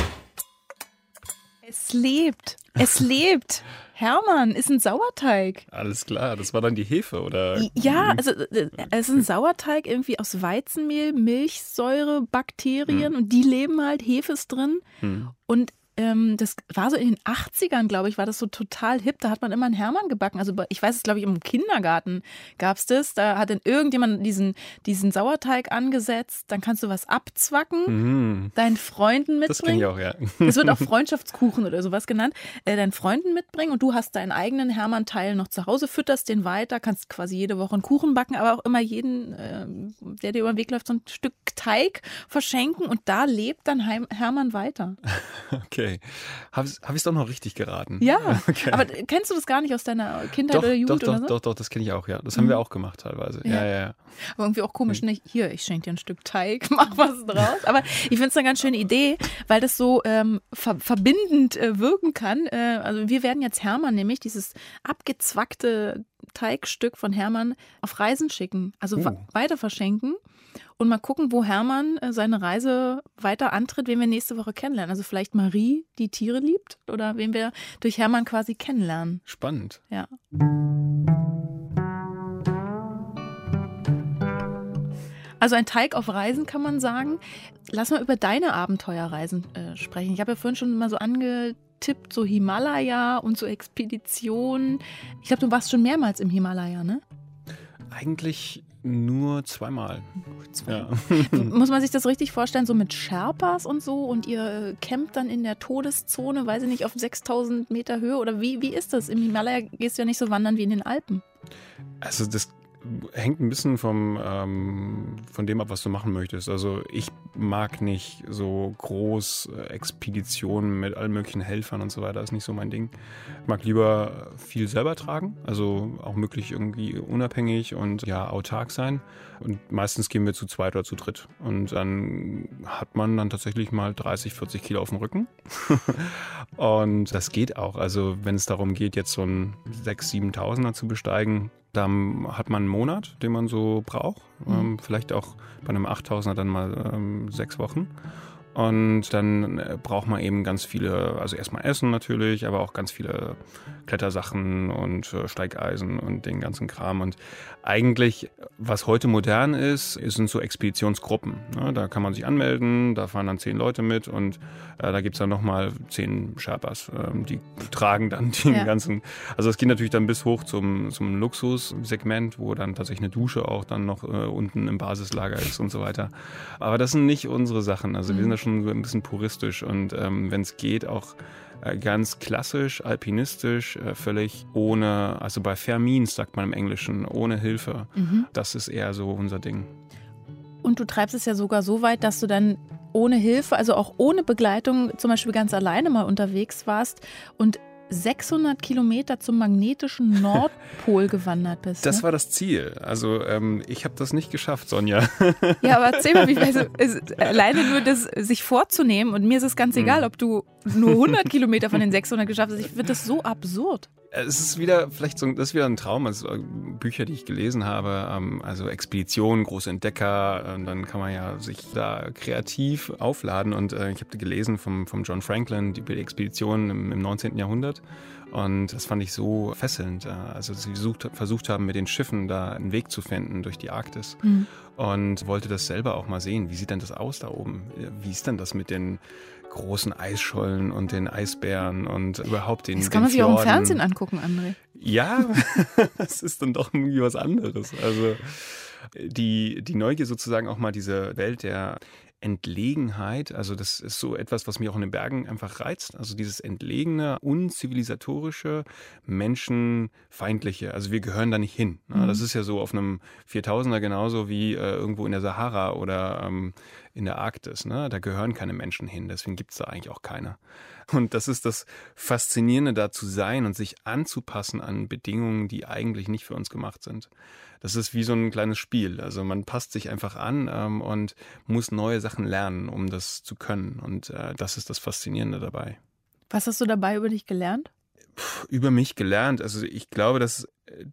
Es lebt. Es lebt. Hermann ist ein Sauerteig. Alles klar, das war dann die Hefe, oder? Ja, also es ist ein Sauerteig irgendwie aus Weizenmehl, Milchsäure, Bakterien und die leben halt, Hefe ist drin. Und das war so in den 80ern, glaube ich, war das so total hip. Da hat man immer einen Hermann gebacken. Also ich weiß es, glaube ich, im Kindergarten gab es das. Da hat dann irgendjemand diesen Sauerteig angesetzt. Dann kannst du was abzwacken, deinen Freunden mitbringen. Das kenne ich auch, ja. Das wird auch Freundschaftskuchen oder sowas genannt. Deinen Freunden mitbringen und du hast deinen eigenen Hermann-Teil noch zu Hause, fütterst den weiter, kannst quasi jede Woche einen Kuchen backen, aber auch immer jeden, der dir über den Weg läuft, so ein Stück Teig verschenken und da lebt dann Hermann weiter. Okay. Habe ich es doch noch richtig geraten? Ja, okay. Aber kennst du das gar nicht aus deiner Kindheit oder Jugend oder so? Doch, das kenne ich auch, ja. Das haben wir auch gemacht teilweise. Ja. Aber irgendwie auch komisch, nicht hier, ich schenke dir ein Stück Teig, mach was draus. Aber ich finde es eine ganz schöne Idee, weil das so verbindend wirken kann. Also wir werden jetzt Hermann nämlich dieses abgezwackte Teigstück von Hermann auf Reisen schicken, also weiter verschenken. Und mal gucken, wo Hermann seine Reise weiter antritt, wen wir nächste Woche kennenlernen. Also vielleicht Marie, die Tiere liebt, oder wen wir durch Hermann quasi kennenlernen. Spannend. Ja. Also ein Teig auf Reisen, kann man sagen. Lass mal über deine Abenteuerreisen sprechen. Ich habe ja vorhin schon mal so angetippt, so Himalaya und so Expeditionen. Ich glaube, du warst schon mehrmals im Himalaya, ne? Eigentlich nur zweimal. Ja. Muss man sich das richtig vorstellen, so mit Sherpas und so und ihr campt dann in der Todeszone, weiß ich nicht, auf 6000 Meter Höhe oder wie ist das? Im Himalaya gehst du ja nicht so wandern wie in den Alpen. Also das hängt ein bisschen von dem ab, was du machen möchtest. Also ich mag nicht so groß Expeditionen mit allen möglichen Helfern und so weiter. Das ist nicht so mein Ding. Ich mag lieber viel selber tragen, also auch möglich irgendwie unabhängig und ja autark sein. Und meistens gehen wir zu zweit oder zu dritt. Und dann hat man dann tatsächlich mal 30, 40 Kilo auf dem Rücken. Und das geht auch. Also wenn es darum geht, jetzt so einen 6.000, 7.000er zu besteigen, dann hat man einen Monat, den man so braucht. Vielleicht auch bei einem 8.000er dann mal 6 Wochen. Und dann braucht man eben ganz viele, also erstmal Essen natürlich, aber auch ganz viele Klettersachen und Steigeisen und den ganzen Kram. Und eigentlich, was heute modern ist, sind so Expeditionsgruppen. Da kann man sich anmelden, da fahren dann 10 Leute mit und da gibt es dann nochmal 10 Sherpas, die tragen dann den ganzen. Also es geht natürlich dann bis hoch zum Luxussegment, wo dann tatsächlich eine Dusche auch dann noch unten im Basislager ist und so weiter. Aber das sind nicht unsere Sachen. Also wir sind da schon so ein bisschen puristisch und wenn es geht, auch ganz klassisch, alpinistisch, völlig ohne, also bei fair means sagt man im Englischen, ohne Hilfe. Das ist eher so unser Ding. Und du treibst es ja sogar so weit, dass du dann ohne Hilfe, also auch ohne Begleitung, zum Beispiel ganz alleine mal unterwegs warst und 600 Kilometer zum magnetischen Nordpol gewandert bist. Das ne? war das Ziel. Also ich habe das nicht geschafft, Sonja. Ja, aber erzähl mal, alleine nur das sich vorzunehmen und mir ist es ganz egal, ob du nur 100 Kilometer von den 600 geschafft hast. Ich finde das so absurd. Es ist wieder vielleicht so, das ist wieder ein Traum, also Bücher, die ich gelesen habe, also Expeditionen, große Entdecker, dann kann man ja sich da kreativ aufladen und ich habe gelesen vom John Franklin, die Expeditionen im 19. Jahrhundert und das fand ich so fesselnd, also sie versucht haben mit den Schiffen da einen Weg zu finden durch die Arktis und wollte das selber auch mal sehen, wie sieht denn das aus da oben, wie ist denn das mit den großen Eisschollen und den Eisbären und überhaupt den Fjorden. Das kann man sich auch im Fernsehen angucken, André. Ja, es ist dann doch irgendwie was anderes. Also die Neugier sozusagen auch mal diese Welt der Entlegenheit, also das ist so etwas, was mich auch in den Bergen einfach reizt. Also dieses entlegene, unzivilisatorische, menschenfeindliche. Also wir gehören da nicht hin. Das ist ja so auf einem 4000er genauso wie irgendwo in der Sahara oder in der Arktis. Ne? Da gehören keine Menschen hin, deswegen gibt es da eigentlich auch keine. Und das ist das Faszinierende, da zu sein und sich anzupassen an Bedingungen, die eigentlich nicht für uns gemacht sind. Das ist wie so ein kleines Spiel. Also man passt sich einfach an und muss neue Sachen lernen, um das zu können. Und das ist das Faszinierende dabei. Was hast du dabei über dich gelernt? Über mich gelernt. Also ich glaube, dass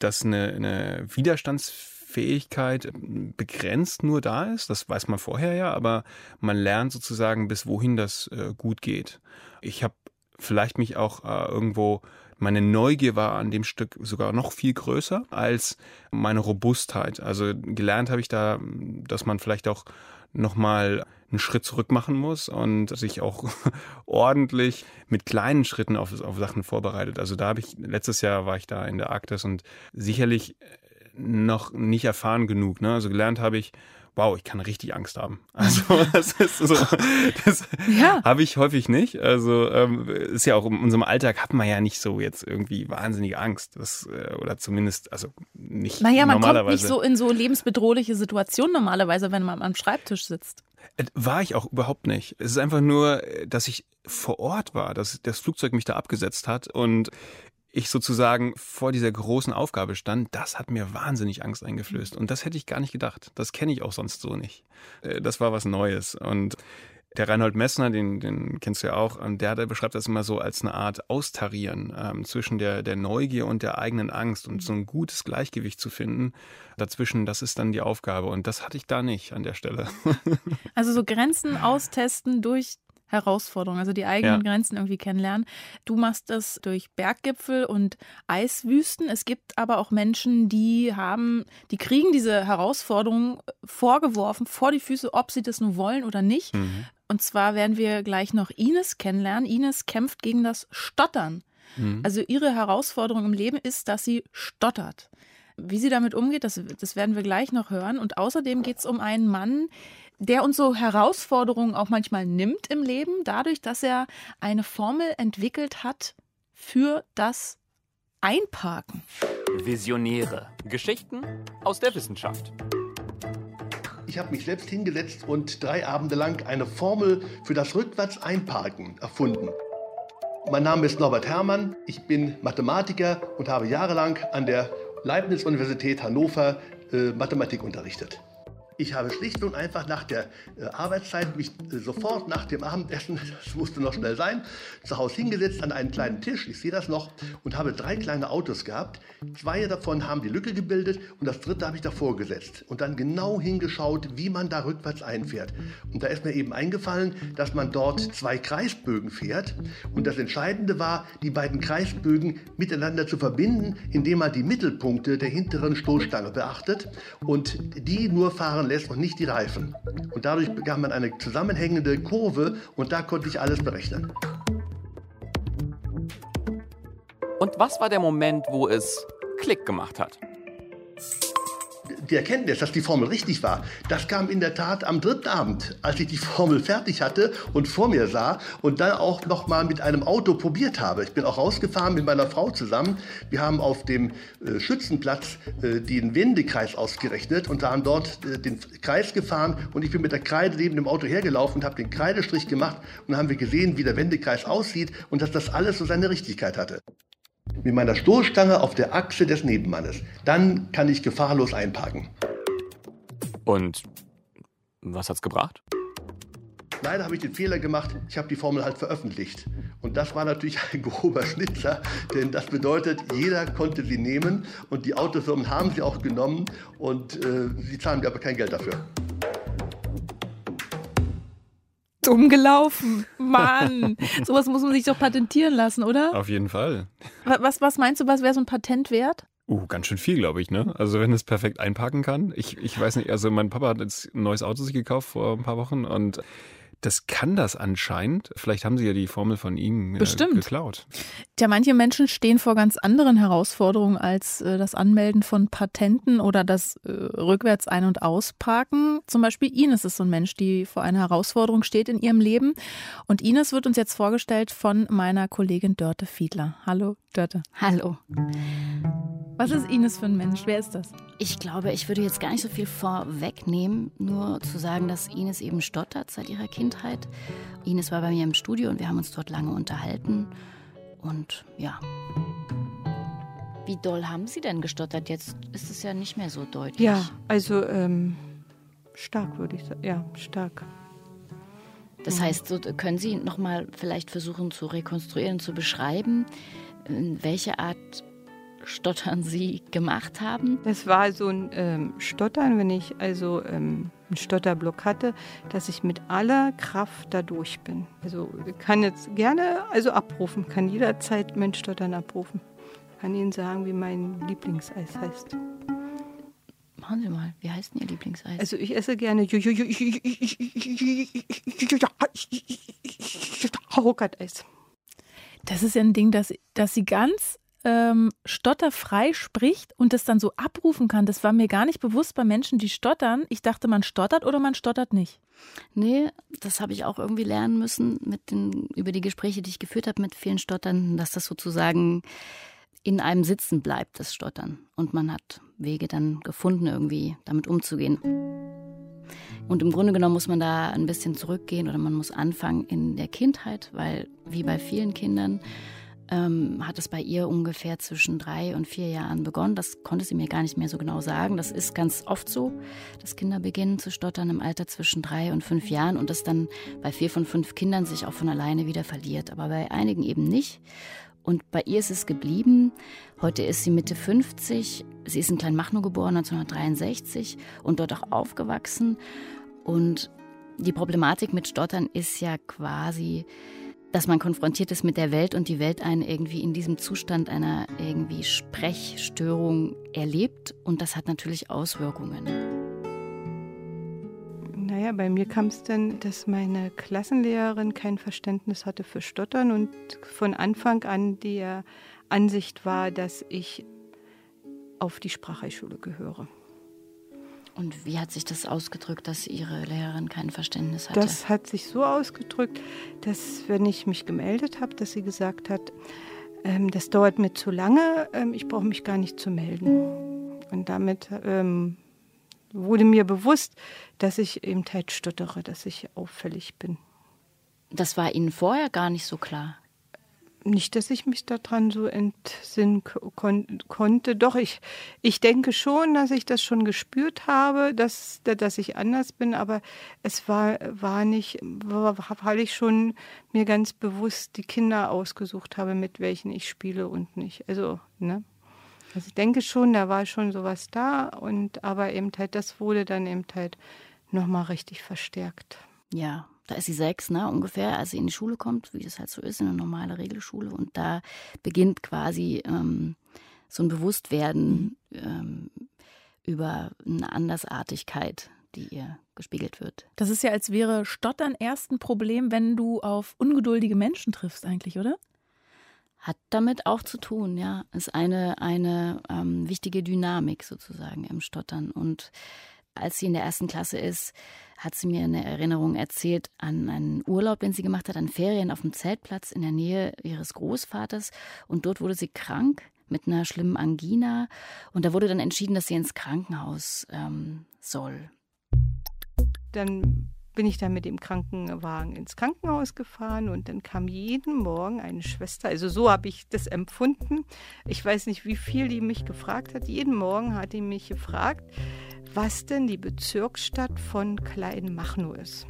eine Widerstandsfähigkeit begrenzt nur da ist. Das weiß man vorher ja, aber man lernt sozusagen, bis wohin das gut geht. Ich habe vielleicht mich auch irgendwo, meine Neugier war an dem Stück sogar noch viel größer als meine Robustheit. Also gelernt habe ich da, dass man vielleicht auch nochmal einen Schritt zurück machen muss und sich auch ordentlich mit kleinen Schritten auf Sachen vorbereitet. Also letztes Jahr war ich da in der Arktis und sicherlich noch nicht erfahren genug. Ne? Also gelernt habe ich, wow, ich kann richtig Angst haben. Also das ist so, das habe ich häufig nicht. Also ist ja auch in unserem Alltag hat man ja nicht so jetzt irgendwie wahnsinnige Angst. Oder zumindest, also nicht normalerweise. Man kommt nicht so in so lebensbedrohliche Situationen normalerweise, wenn man am Schreibtisch sitzt. War ich auch überhaupt nicht. Es ist einfach nur, dass ich vor Ort war, dass das Flugzeug mich da abgesetzt hat und ich sozusagen vor dieser großen Aufgabe stand, das hat mir wahnsinnig Angst eingeflößt. Und das hätte ich gar nicht gedacht. Das kenne ich auch sonst so nicht. Das war was Neues. Und der Reinhold Messner, den kennst du ja auch, der beschreibt das immer so als eine Art Austarieren zwischen der Neugier und der eigenen Angst und so ein gutes Gleichgewicht zu finden. Dazwischen, das ist dann die Aufgabe. Und das hatte ich da nicht an der Stelle. Also so Grenzen austesten durch Herausforderung, also die eigenen Grenzen irgendwie kennenlernen. Du machst das durch Berggipfel und Eiswüsten. Es gibt aber auch Menschen, die kriegen diese Herausforderung vorgeworfen, vor die Füße, ob sie das nun wollen oder nicht. Und zwar werden wir gleich noch Ines kennenlernen. Ines kämpft gegen das Stottern. Also ihre Herausforderung im Leben ist, dass sie stottert. Wie sie damit umgeht, das werden wir gleich noch hören. Und außerdem geht es um einen Mann, der uns so Herausforderungen auch manchmal nimmt im Leben, dadurch, dass er eine Formel entwickelt hat für das Einparken. Visionäre. Geschichten aus der Wissenschaft. Ich habe mich selbst hingesetzt und 3 Abende lang eine Formel für das Rückwärts-Einparken erfunden. Mein Name ist Norbert Herrmann, ich bin Mathematiker und habe jahrelang an der Leibniz-Universität Hannover Mathematik unterrichtet. Ich habe schlicht und einfach nach der Arbeitszeit mich sofort nach dem Abendessen, das musste noch schnell sein, zu Hause hingesetzt an einen kleinen Tisch, ich sehe das noch, und habe 3 kleine Autos gehabt. 2 davon haben die Lücke gebildet und das 3. habe ich davor gesetzt und dann genau hingeschaut, wie man da rückwärts einfährt. Und da ist mir eben eingefallen, dass man dort 2 Kreisbögen fährt und das Entscheidende war, die beiden Kreisbögen miteinander zu verbinden, indem man die Mittelpunkte der hinteren Stoßstange beachtet und die nur fahren lässt und nicht die Reifen. Und dadurch bekam man eine zusammenhängende Kurve und da konnte ich alles berechnen. Und was war der Moment, wo es Klick gemacht hat? Die Erkenntnis, dass die Formel richtig war, das kam in der Tat am 3. Abend, als ich die Formel fertig hatte und vor mir sah und dann auch noch mal mit einem Auto probiert habe. Ich bin auch rausgefahren mit meiner Frau zusammen. Wir haben auf dem Schützenplatz den Wendekreis ausgerechnet und haben dort den Kreis gefahren und ich bin mit der Kreide neben dem Auto hergelaufen und habe den Kreidestrich gemacht und dann haben wir gesehen, wie der Wendekreis aussieht und dass das alles so seine Richtigkeit hatte. Mit meiner Stoßstange auf der Achse des Nebenmannes. Dann kann ich gefahrlos einparken. Und was hat's gebracht? Leider habe ich den Fehler gemacht, ich habe die Formel halt veröffentlicht. Und das war natürlich ein grober Schnitzer, denn das bedeutet, jeder konnte sie nehmen und die Autofirmen haben sie auch genommen und sie zahlen mir aber kein Geld dafür. Dumm gelaufen. Mann, sowas muss man sich doch patentieren lassen, oder? Auf jeden Fall. Was meinst du, was wäre so ein Patent wert? Ganz schön viel, glaube ich, ne? Also wenn es perfekt einparken kann. Ich weiß nicht, also mein Papa hat jetzt ein neues Auto sich gekauft vor ein paar Wochen und das kann das anscheinend. Vielleicht haben sie ja die Formel von ihm geklaut. Tja, manche Menschen stehen vor ganz anderen Herausforderungen als das Anmelden von Patenten oder das rückwärts ein- und ausparken. Zum Beispiel Ines ist so ein Mensch, die vor einer Herausforderung steht in ihrem Leben. Und Ines wird uns jetzt vorgestellt von meiner Kollegin Dörte Fiedler. Hallo, Dörte. Hallo. Was ist Ines für ein Mensch? Wer ist das? Ich glaube, ich würde jetzt gar nicht so viel vorwegnehmen, nur zu sagen, dass Ines eben stottert seit ihrer Kindheit. Ines war bei mir im Studio und wir haben uns dort lange unterhalten. Und ja. Wie doll haben Sie denn gestottert? Jetzt ist es ja nicht mehr so deutlich. Ja, also stark würde ich sagen. Ja, stark. Das heißt, so können Sie noch mal vielleicht versuchen zu rekonstruieren, zu beschreiben, welche Art Stottern Sie gemacht haben? Das war so ein Stottern, wenn ich also einen Stotterblock hatte, dass ich mit aller Kraft da durch bin. Also ich kann jetzt gerne abrufen, kann jederzeit mein Stottern abrufen. Kann Ihnen sagen, wie mein Lieblingseis heißt. Machen Sie mal, wie heißt denn Ihr Lieblingseis? Also ich esse gerne Haukat-Eis. Das ist ja ein Ding, dass sie ganz stotterfrei spricht und das dann so abrufen kann. Das war mir gar nicht bewusst bei Menschen, die stottern. Ich dachte, man stottert oder man stottert nicht. Nee, das habe ich auch irgendwie lernen müssen über die Gespräche, die ich geführt habe mit vielen Stotternden, dass das sozusagen in einem sitzen bleibt, das Stottern. Und man hat Wege dann gefunden, irgendwie damit umzugehen. Und im Grunde genommen muss man da ein bisschen zurückgehen oder man muss anfangen in der Kindheit, weil wie bei vielen Kindern hat es bei ihr ungefähr zwischen 3 und 4 Jahren begonnen. Das konnte sie mir gar nicht mehr so genau sagen. Das ist ganz oft so, dass Kinder beginnen zu stottern im Alter zwischen 3 und 5 Jahren und das dann bei 4 von 5 Kindern sich auch von alleine wieder verliert. Aber bei einigen eben nicht. Und bei ihr ist es geblieben. Heute ist sie Mitte 50. Sie ist in Kleinmachnow geboren, 1963 und dort auch aufgewachsen. Und die Problematik mit Stottern ist ja quasi, dass man konfrontiert ist mit der Welt und die Welt einen irgendwie in diesem Zustand einer irgendwie Sprechstörung erlebt. Und das hat natürlich Auswirkungen. Naja, bei mir kam es dann, dass meine Klassenlehrerin kein Verständnis hatte für Stottern und von Anfang an die Ansicht war, dass ich auf die Sprachheilschule gehöre. Und wie hat sich das ausgedrückt, dass Ihre Lehrerin kein Verständnis hatte? Das hat sich so ausgedrückt, dass, wenn ich mich gemeldet habe, dass sie gesagt hat, das dauert mir zu lange, ich brauche mich gar nicht zu melden. Und damit wurde mir bewusst, dass ich eben halt stottere, dass ich auffällig bin. Das war Ihnen vorher gar nicht so klar? Nicht, dass ich mich daran so entsinnen konnte. Doch, ich denke schon, dass ich das schon gespürt habe, dass ich anders bin, aber es war nicht, weil ich schon mir ganz bewusst die Kinder ausgesucht habe, mit welchen ich spiele und nicht. Also, ne? Also ich denke schon, da war schon sowas da, aber eben halt, das wurde dann eben halt nochmal richtig verstärkt. Ja. Da ist sie 6, ne, ungefähr, als sie in die Schule kommt, wie das halt so ist, in eine normale Regelschule. Und da beginnt quasi so ein Bewusstwerden über eine Andersartigkeit, die ihr gespiegelt wird. Das ist ja, als wäre Stottern erst ein Problem, wenn du auf ungeduldige Menschen triffst eigentlich, oder? Hat damit auch zu tun, ja. Ist eine wichtige Dynamik sozusagen im Stottern. Und als sie in der 1. Klasse ist, hat sie mir eine Erinnerung erzählt an einen Urlaub, den sie gemacht hat, an Ferien auf dem Zeltplatz in der Nähe ihres Großvaters. Und dort wurde sie krank mit einer schlimmen Angina. Und da wurde dann entschieden, dass sie ins Krankenhaus soll. Dann bin ich dann mit dem Krankenwagen ins Krankenhaus gefahren und dann kam jeden Morgen eine Schwester, also so habe ich das empfunden. Ich weiß nicht, wie viel die mich gefragt hat. Jeden Morgen hat die mich gefragt, was denn die Bezirksstadt von Kleinmachnow ist.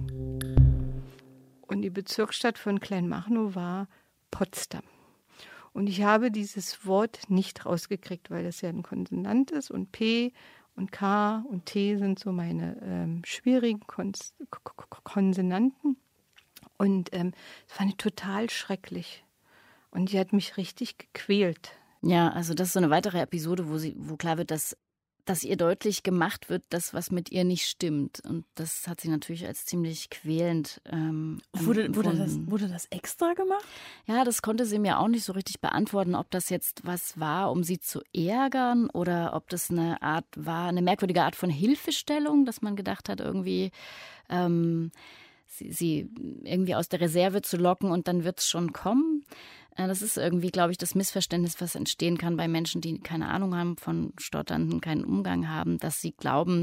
Und die Bezirksstadt von Kleinmachnow war Potsdam. Und ich habe dieses Wort nicht rausgekriegt, weil das ja ein Konsonant ist und P und K und T sind so meine schwierigen Konsonanten. Und es fand ich total schrecklich. Und die hat mich richtig gequält. Ja, also das ist so eine weitere Episode, wo klar wird, dass ihr deutlich gemacht wird, dass was mit ihr nicht stimmt. Und das hat sie natürlich als ziemlich quälend Wurde das extra gemacht? Ja, das konnte sie mir auch nicht so richtig beantworten, ob das jetzt was war, um sie zu ärgern oder ob das eine merkwürdige Art von Hilfestellung, dass man gedacht hat, irgendwie sie irgendwie aus der Reserve zu locken und dann wird es schon kommen. Das ist irgendwie, glaube ich, das Missverständnis, was entstehen kann bei Menschen, die keine Ahnung haben von Stotternden, keinen Umgang haben, dass sie glauben,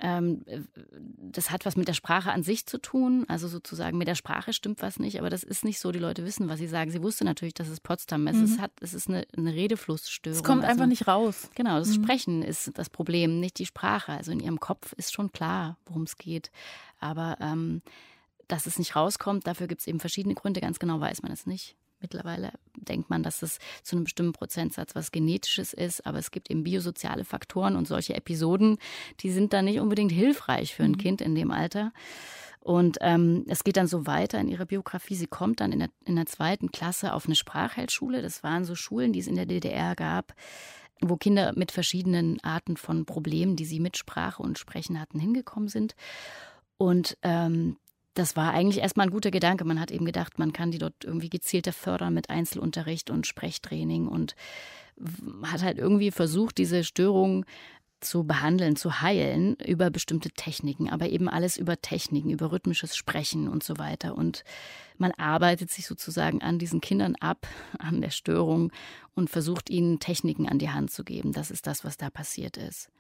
das hat was mit der Sprache an sich zu tun. Also sozusagen mit der Sprache stimmt was nicht, aber das ist nicht so. Die Leute wissen, was sie sagen. Sie wusste natürlich, dass es Potsdam ist. Es ist eine Redeflussstörung. Es kommt einfach nicht raus. Genau, das Sprechen ist das Problem, nicht die Sprache. Also in ihrem Kopf ist schon klar, worum es geht. Aber dass es nicht rauskommt, dafür gibt es eben verschiedene Gründe. Ganz genau weiß man es nicht. Mittlerweile denkt man, dass es zu einem bestimmten Prozentsatz was Genetisches ist, aber es gibt eben biosoziale Faktoren und solche Episoden, die sind dann nicht unbedingt hilfreich für ein Kind in dem Alter. Und es geht dann so weiter in ihrer Biografie. Sie kommt dann in der 2. Klasse auf eine Sprachheldschule. Das waren so Schulen, die es in der DDR gab, wo Kinder mit verschiedenen Arten von Problemen, die sie mit Sprache und Sprechen hatten, hingekommen sind. Und das war eigentlich erstmal ein guter Gedanke. Man hat eben gedacht, man kann die dort irgendwie gezielter fördern mit Einzelunterricht und Sprechtraining und hat halt irgendwie versucht, diese Störung zu behandeln, zu heilen über bestimmte Techniken, aber eben alles über Techniken, über rhythmisches Sprechen und so weiter. Und man arbeitet sich sozusagen an diesen Kindern ab, an der Störung und versucht ihnen Techniken an die Hand zu geben. Das ist das, was da passiert ist.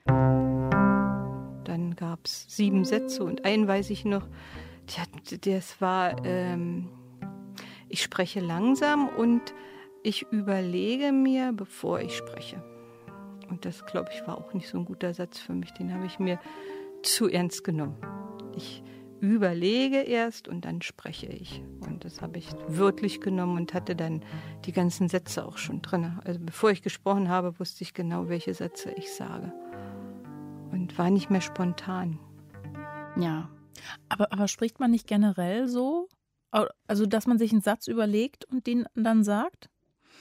Dann gab es 7 Sätze und einen weiß ich noch, das war, ich spreche langsam und ich überlege mir, bevor ich spreche. Und das, glaube ich, war auch nicht so ein guter Satz für mich. Den habe ich mir zu ernst genommen. Ich überlege erst und dann spreche ich. Und das habe ich wörtlich genommen und hatte dann die ganzen Sätze auch schon drin. Also bevor ich gesprochen habe, wusste ich genau, welche Sätze ich sage. Und war nicht mehr spontan. Ja. Aber spricht man nicht generell so? Also, dass man sich einen Satz überlegt und den dann sagt?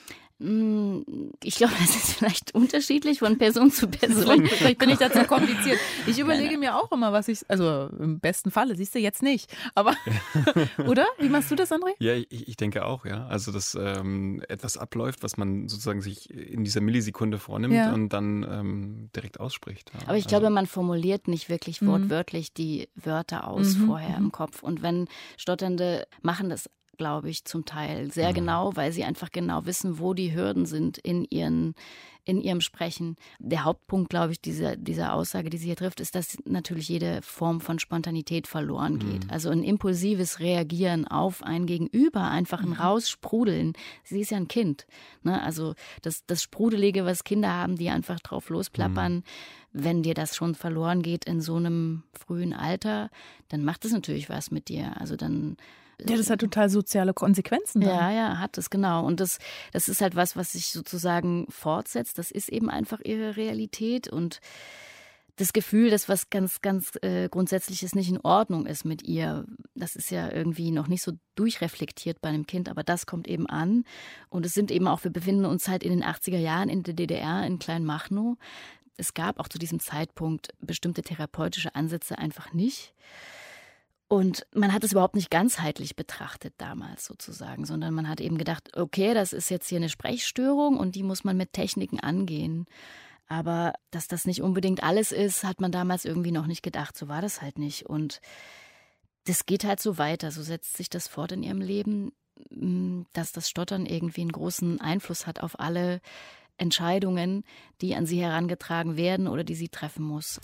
Ich glaube, das ist vielleicht unterschiedlich von Person zu Person. Vielleicht bin ich da zu kompliziert. Ich überlege mir auch immer, was ich, also im besten Falle, siehst du jetzt nicht, aber, oder? Wie machst du das, André? Ja, ich denke auch, ja. Also, dass etwas abläuft, was man sozusagen sich in dieser Millisekunde vornimmt und dann direkt ausspricht. Ja. Aber ich glaube, man formuliert nicht wirklich wortwörtlich die Wörter aus vorher im Kopf. Und wenn Stotternde machen das glaube ich, zum Teil sehr genau, weil sie einfach genau wissen, wo die Hürden sind in ihrem Sprechen. Der Hauptpunkt, glaube ich, dieser Aussage, die sie hier trifft, ist, dass natürlich jede Form von Spontanität verloren geht. Also ein impulsives Reagieren auf ein Gegenüber, einfach ein Raussprudeln. Sie ist ja ein Kind. Ne? Also das Sprudelige, was Kinder haben, die einfach drauf losplappern, wenn dir das schon verloren geht in so einem frühen Alter, dann macht es natürlich was mit dir. Also dann ja, das hat total soziale Konsequenzen dann. Ja, hat es, genau. Und das ist halt was sich sozusagen fortsetzt. Das ist eben einfach ihre Realität und das Gefühl, dass was ganz, ganz Grundsätzliches nicht in Ordnung ist mit ihr, das ist ja irgendwie noch nicht so durchreflektiert bei einem Kind, aber das kommt eben an. Und es sind eben auch, wir befinden uns halt in den 80er Jahren in der DDR, in Kleinmachnow. Es gab auch zu diesem Zeitpunkt bestimmte therapeutische Ansätze einfach nicht. Und man hat es überhaupt nicht ganzheitlich betrachtet damals sozusagen, sondern man hat eben gedacht, okay, das ist jetzt hier eine Sprechstörung und die muss man mit Techniken angehen. Aber dass das nicht unbedingt alles ist, hat man damals irgendwie noch nicht gedacht. So war das halt nicht. Und das geht halt so weiter. So setzt sich das fort in ihrem Leben, dass das Stottern irgendwie einen großen Einfluss hat auf alle Entscheidungen, die an sie herangetragen werden oder die sie treffen muss.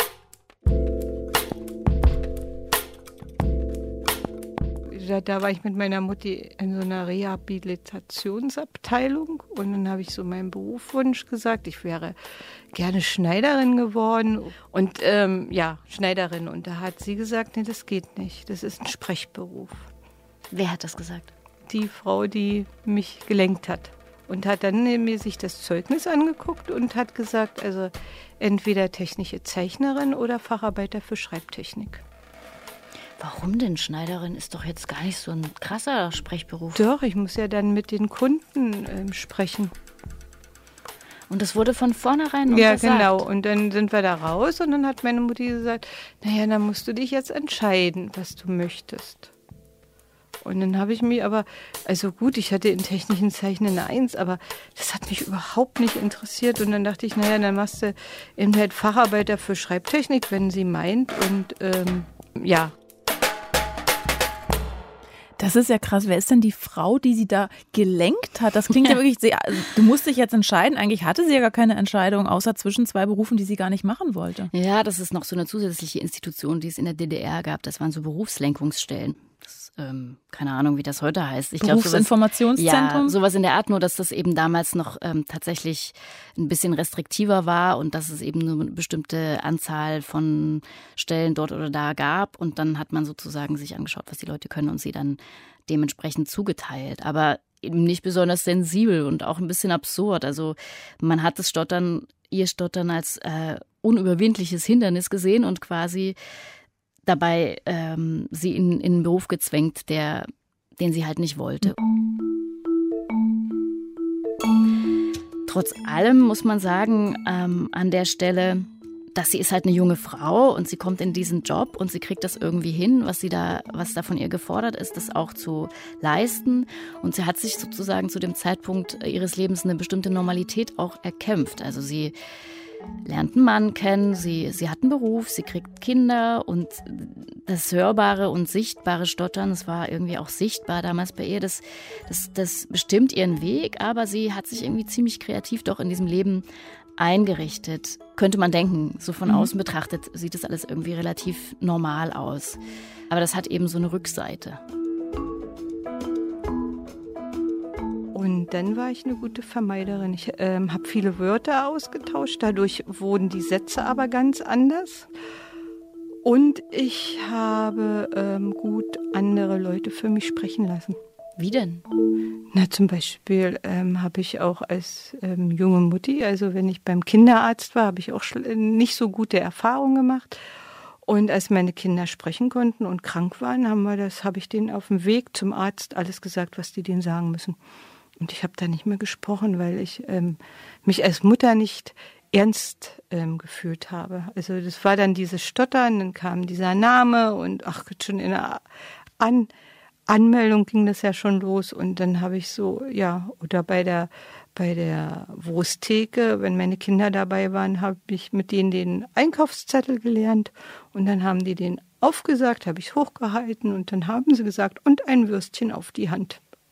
Da war ich mit meiner Mutti in so einer Rehabilitationsabteilung und dann habe ich so meinen Berufswunsch gesagt, ich wäre gerne Schneiderin geworden und Schneiderin. Und da hat sie gesagt, nee, das geht nicht, das ist ein Sprechberuf. Wer hat das gesagt? Die Frau, die mich gelenkt hat. Und hat dann mir sich das Zeugnis angeguckt und hat gesagt, also entweder technische Zeichnerin oder Facharbeiter für Schreibtechnik. Warum denn? Schneiderin ist doch jetzt gar nicht so ein krasser Sprechberuf. Doch, ich muss ja dann mit den Kunden sprechen. Und das wurde von vornherein untersagt? Ja, genau. Und dann sind wir da raus und dann hat meine Mutti gesagt, naja, dann musst du dich jetzt entscheiden, was du möchtest. Und dann habe ich mich aber, also gut, ich hatte in technischen Zeichnen eine 1, aber das hat mich überhaupt nicht interessiert. Und dann dachte ich, naja, dann machst du eben halt Facharbeiter für Schreibtechnik, wenn sie meint. Und ja. Das ist ja krass. Wer ist denn die Frau, die sie da gelenkt hat? Das klingt ja wirklich sehr, du musst dich jetzt entscheiden. Eigentlich hatte sie ja gar keine Entscheidung, außer zwischen zwei Berufen, die sie gar nicht machen wollte. Ja, das ist noch so eine zusätzliche Institution, die es in der DDR gab. Das waren so Berufslenkungsstellen. Keine Ahnung, wie das heute heißt. Ich glaube, Berufsinformationszentrum? Ja, sowas in der Art, nur dass das eben damals noch tatsächlich ein bisschen restriktiver war und dass es eben nur eine bestimmte Anzahl von Stellen dort oder da gab. Und dann hat man sozusagen sich angeschaut, was die Leute können und sie dann dementsprechend zugeteilt. Aber eben nicht besonders sensibel und auch ein bisschen absurd. Also man hat ihr Stottern als unüberwindliches Hindernis gesehen und quasi dabei sie in einen Beruf gezwängt, den sie halt nicht wollte. Trotz allem muss man sagen, an der Stelle, dass sie ist halt eine junge Frau und sie kommt in diesen Job und sie kriegt das irgendwie hin, was da von ihr gefordert ist, das auch zu leisten. Und sie hat sich sozusagen zu dem Zeitpunkt ihres Lebens eine bestimmte Normalität auch erkämpft. Also sie lernt einen Mann kennen, sie hat einen Beruf, sie kriegt Kinder und das hörbare und sichtbare Stottern, das war irgendwie auch sichtbar damals bei ihr, das bestimmt ihren Weg, aber sie hat sich irgendwie ziemlich kreativ doch in diesem Leben eingerichtet. Könnte man denken, so von außen betrachtet sieht das alles irgendwie relativ normal aus. Aber das hat eben so eine Rückseite. Und dann war ich eine gute Vermeiderin. Ich habe viele Wörter ausgetauscht, dadurch wurden die Sätze aber ganz anders. Und ich habe gut andere Leute für mich sprechen lassen. Wie denn? Na, zum Beispiel habe ich auch als junge Mutti, also wenn ich beim Kinderarzt war, habe ich auch nicht so gute Erfahrungen gemacht. Und als meine Kinder sprechen konnten und krank waren, habe ich denen auf dem Weg zum Arzt alles gesagt, was die denen sagen müssen. Und ich habe da nicht mehr gesprochen, weil ich mich als Mutter nicht ernst gefühlt habe. Also das war dann dieses Stottern, dann kam dieser Name und schon in der Anmeldung ging das ja schon los. Und dann habe ich oder bei der Wursttheke, wenn meine Kinder dabei waren, habe ich mit denen den Einkaufszettel gelernt. Und dann haben die den aufgesagt, habe ich hochgehalten und dann haben sie gesagt, und ein Würstchen auf die Hand.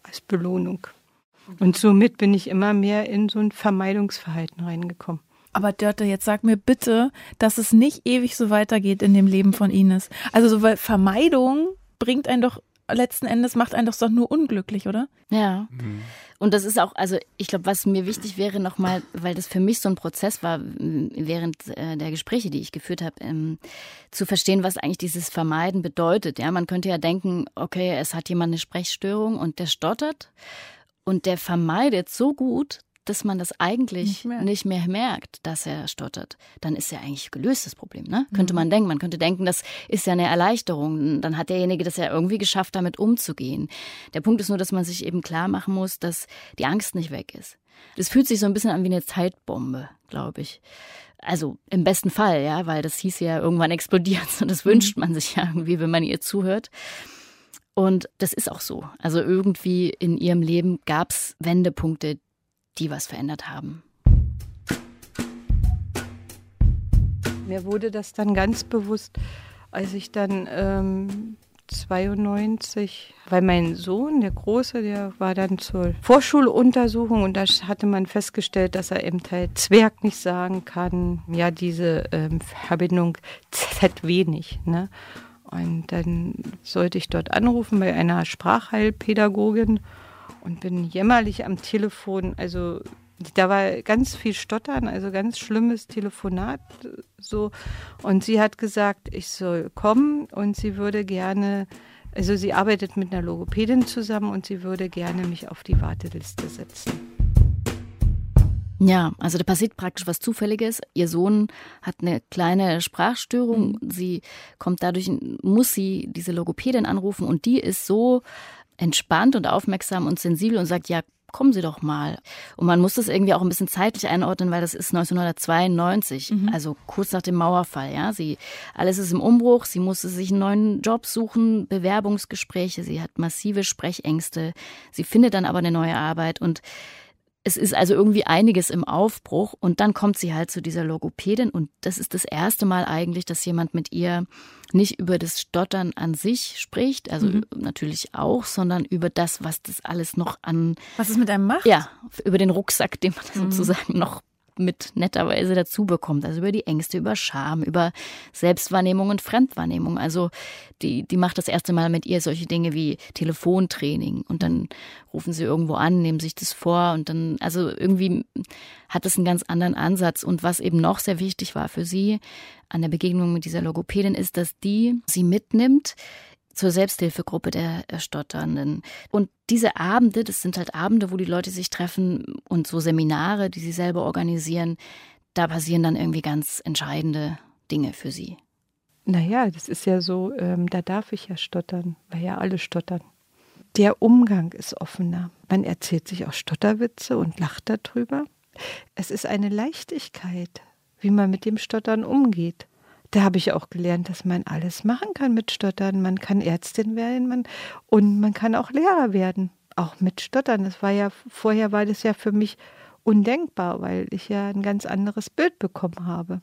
als Belohnung. Und somit bin ich immer mehr in so ein Vermeidungsverhalten reingekommen. Aber Dörte, jetzt sag mir bitte, dass es nicht ewig so weitergeht in dem Leben von Ines. Also so, weil Vermeidung bringt einen doch letzten Endes, macht einen doch nur unglücklich, oder? Ja. Und das ist auch, also ich glaube, was mir wichtig wäre nochmal, weil das für mich so ein Prozess war, während der Gespräche, die ich geführt habe, zu verstehen, was eigentlich dieses Vermeiden bedeutet. Ja, man könnte ja denken, okay, es hat jemand eine Sprechstörung und der stottert und der vermeidet so gut, dass man das eigentlich nicht mehr merkt, dass er stottert. Dann ist ja eigentlich gelöst, das Problem, ne? Könnte man denken. Man könnte denken, das ist ja eine Erleichterung. Dann hat derjenige das ja irgendwie geschafft, damit umzugehen. Der Punkt ist nur, dass man sich eben klar machen muss, dass die Angst nicht weg ist. Das fühlt sich so ein bisschen an wie eine Zeitbombe, glaube ich. Also im besten Fall, ja, weil das hieß ja, irgendwann explodiert. Und das wünscht man sich ja irgendwie, wenn man ihr zuhört. Und das ist auch so. Also irgendwie in ihrem Leben gab es Wendepunkte, die was verändert haben. Mir wurde das dann ganz bewusst, als ich dann 92, weil mein Sohn, der Große, der war dann zur Vorschuluntersuchung und da hatte man festgestellt, dass er eben halt Zwerg nicht sagen kann, ja, diese Verbindung ZW nicht, ne? Und dann sollte ich dort anrufen bei einer Sprachheilpädagogin und bin jämmerlich am Telefon, also da war ganz viel Stottern, also ganz schlimmes Telefonat so. Und sie hat gesagt, ich soll kommen und sie würde gerne, also sie arbeitet mit einer Logopädin zusammen und sie würde gerne mich auf die Warteliste setzen. Ja, also da passiert praktisch was Zufälliges. Ihr Sohn hat eine kleine Sprachstörung. Sie kommt dadurch, muss sie diese Logopädin anrufen und die ist so entspannt und aufmerksam und sensibel und sagt, ja, kommen Sie doch mal. Und man muss das irgendwie auch ein bisschen zeitlich einordnen, weil das ist 1992, also kurz nach dem Mauerfall. Ja, alles ist im Umbruch, sie musste sich einen neuen Job suchen, Bewerbungsgespräche, sie hat massive Sprechängste, sie findet dann aber eine neue Arbeit und es ist also irgendwie einiges im Aufbruch und dann kommt sie halt zu dieser Logopädin und das ist das erste Mal eigentlich, dass jemand mit ihr nicht über das Stottern an sich spricht, also natürlich auch, sondern über das, was das alles noch an... Was es mit einem macht? Ja, über den Rucksack, den man sozusagen noch mit netterweise dazu bekommt. Also über die Ängste, über Scham, über Selbstwahrnehmung und Fremdwahrnehmung. Also die macht das erste Mal mit ihr solche Dinge wie Telefontraining und dann rufen sie irgendwo an, nehmen sich das vor und dann, also irgendwie hat es einen ganz anderen Ansatz. Und was eben noch sehr wichtig war für sie an der Begegnung mit dieser Logopädin ist, dass die sie mitnimmt zur Selbsthilfegruppe der Stotternden. Und diese Abende, das sind halt Abende, wo die Leute sich treffen und so Seminare, die sie selber organisieren, da passieren dann irgendwie ganz entscheidende Dinge für sie. Naja, das ist ja so, da darf ich ja stottern, weil ja alle stottern. Der Umgang ist offener. Man erzählt sich auch Stotterwitze und lacht darüber. Es ist eine Leichtigkeit, wie man mit dem Stottern umgeht. Da habe ich auch gelernt, dass man alles machen kann mit Stottern. Man kann Ärztin werden und man kann auch Lehrer werden, auch mit Stottern. Das war ja, vorher war das ja für mich undenkbar, weil ich ja ein ganz anderes Bild bekommen habe.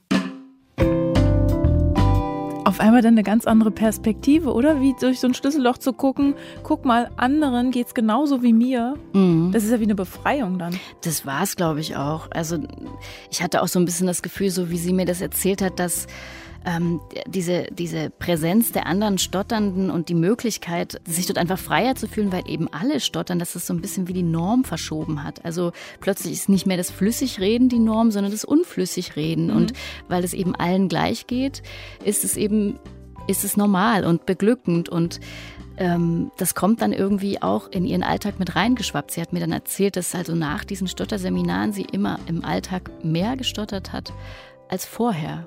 Auf einmal dann eine ganz andere Perspektive, oder? Wie durch so ein Schlüsselloch zu gucken, guck mal, anderen geht's genauso wie mir. Das ist ja wie eine Befreiung dann. Das war es, glaube ich, auch. Also ich hatte auch so ein bisschen das Gefühl, so wie sie mir das erzählt hat, dass diese Präsenz der anderen Stotternden und die Möglichkeit, sich dort einfach freier zu fühlen, weil eben alle stottern, dass das so ein bisschen wie die Norm verschoben hat. Also plötzlich ist nicht mehr das Flüssigreden die Norm, sondern das Unflüssigreden. Und weil es eben allen gleich geht, ist es normal und beglückend und das kommt dann irgendwie auch in ihren Alltag mit reingeschwappt. Sie hat mir dann erzählt, dass also nach diesen Stotterseminaren sie immer im Alltag mehr gestottert hat als vorher.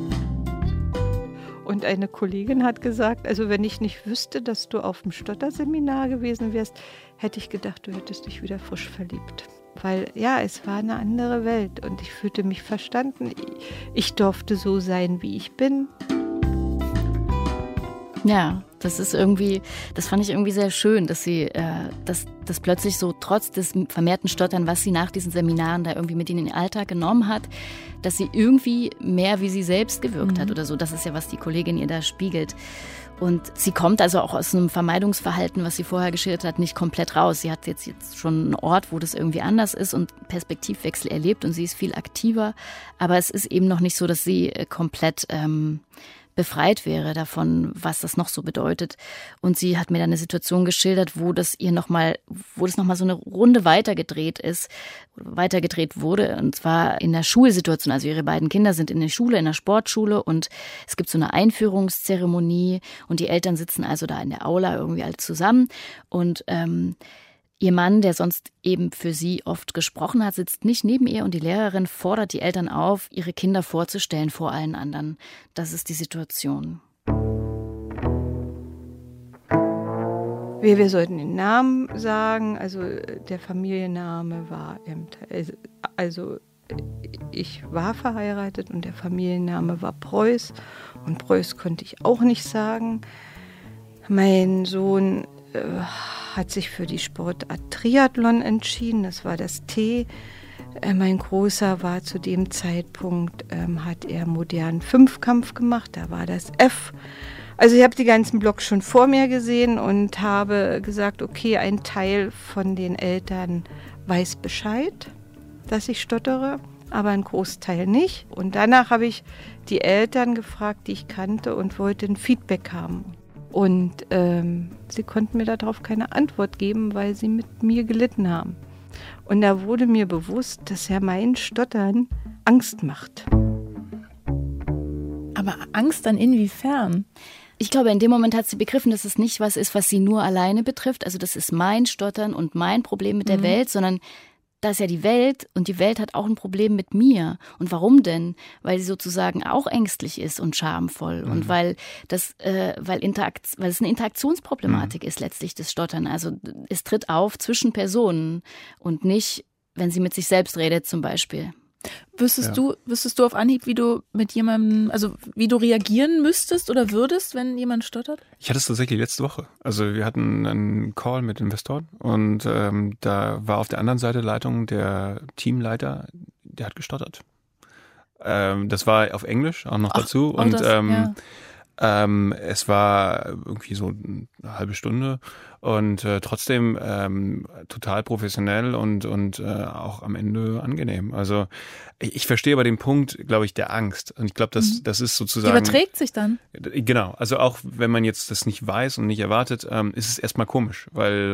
Und eine Kollegin hat gesagt, also wenn ich nicht wüsste, dass du auf dem Stotterseminar gewesen wärst, hätte ich gedacht, du hättest dich wieder frisch verliebt. Weil ja, es war eine andere Welt und ich fühlte mich verstanden. Ich durfte so sein, wie ich bin. Ja, das fand ich irgendwie sehr schön, dass sie das plötzlich so trotz des vermehrten Stottern, was sie nach diesen Seminaren da irgendwie mit in den Alltag genommen hat, dass sie irgendwie mehr wie sie selbst gewirkt hat oder so. Das ist ja, was die Kollegin ihr da spiegelt. Und sie kommt also auch aus einem Vermeidungsverhalten, was sie vorher geschildert hat, nicht komplett raus. Sie hat jetzt schon einen Ort, wo das irgendwie anders ist und Perspektivwechsel erlebt und sie ist viel aktiver. Aber es ist eben noch nicht so, dass sie komplett befreit wäre davon, was das noch so bedeutet. Und sie hat mir dann eine Situation geschildert, wo das nochmal so eine Runde weitergedreht wurde. Und zwar in der Schulsituation. Also ihre beiden Kinder sind in der Schule, in der Sportschule und es gibt so eine Einführungszeremonie und die Eltern sitzen also da in der Aula irgendwie alle zusammen und ihr Mann, der sonst eben für sie oft gesprochen hat, sitzt nicht neben ihr und die Lehrerin fordert die Eltern auf, ihre Kinder vorzustellen vor allen anderen. Das ist die Situation. Wir sollten den Namen sagen, also der Familienname war, also ich war verheiratet und der Familienname war Preuß und Preuß konnte ich auch nicht sagen. Mein Sohn hat sich für die Sportart Triathlon entschieden, das war das T. Mein Großer war zu dem Zeitpunkt, hat er modernen Fünfkampf gemacht, da war das F. Also ich habe die ganzen Blocks schon vor mir gesehen und habe gesagt, okay, ein Teil von den Eltern weiß Bescheid, dass ich stottere, aber ein Großteil nicht. Und danach habe ich die Eltern gefragt, die ich kannte und wollte ein Feedback haben. Und sie konnten mir darauf keine Antwort geben, weil sie mit mir gelitten haben. Und da wurde mir bewusst, dass ja mein Stottern Angst macht. Aber Angst dann inwiefern? Ich glaube, in dem Moment hat sie begriffen, dass es nicht was ist, was sie nur alleine betrifft. Also das ist mein Stottern und mein Problem mit der Welt, sondern da ist ja die Welt und die Welt hat auch ein Problem mit mir. Und warum denn? Weil sie sozusagen auch ängstlich ist und schamvoll und weil es eine Interaktionsproblematik ist letztlich, das Stottern. Also es tritt auf zwischen Personen und nicht, wenn sie mit sich selbst redet zum Beispiel. Wüsstest du auf Anhieb, wie du mit jemandem, also wie du reagieren müsstest oder würdest, wenn jemand stottert? Ich hatte es tatsächlich letzte Woche. Also wir hatten einen Call mit Investoren und da war auf der anderen Seite der Leitung der Teamleiter, der hat gestottert. Das war auf Englisch auch noch dazu und es war irgendwie so eine halbe Stunde und trotzdem total professionell und auch am Ende angenehm. Also ich verstehe aber den Punkt, glaube ich, der Angst. Und ich glaube, das ist sozusagen... Die überträgt sich dann? Genau. Also auch wenn man jetzt das nicht weiß und nicht erwartet, ist es erstmal komisch, weil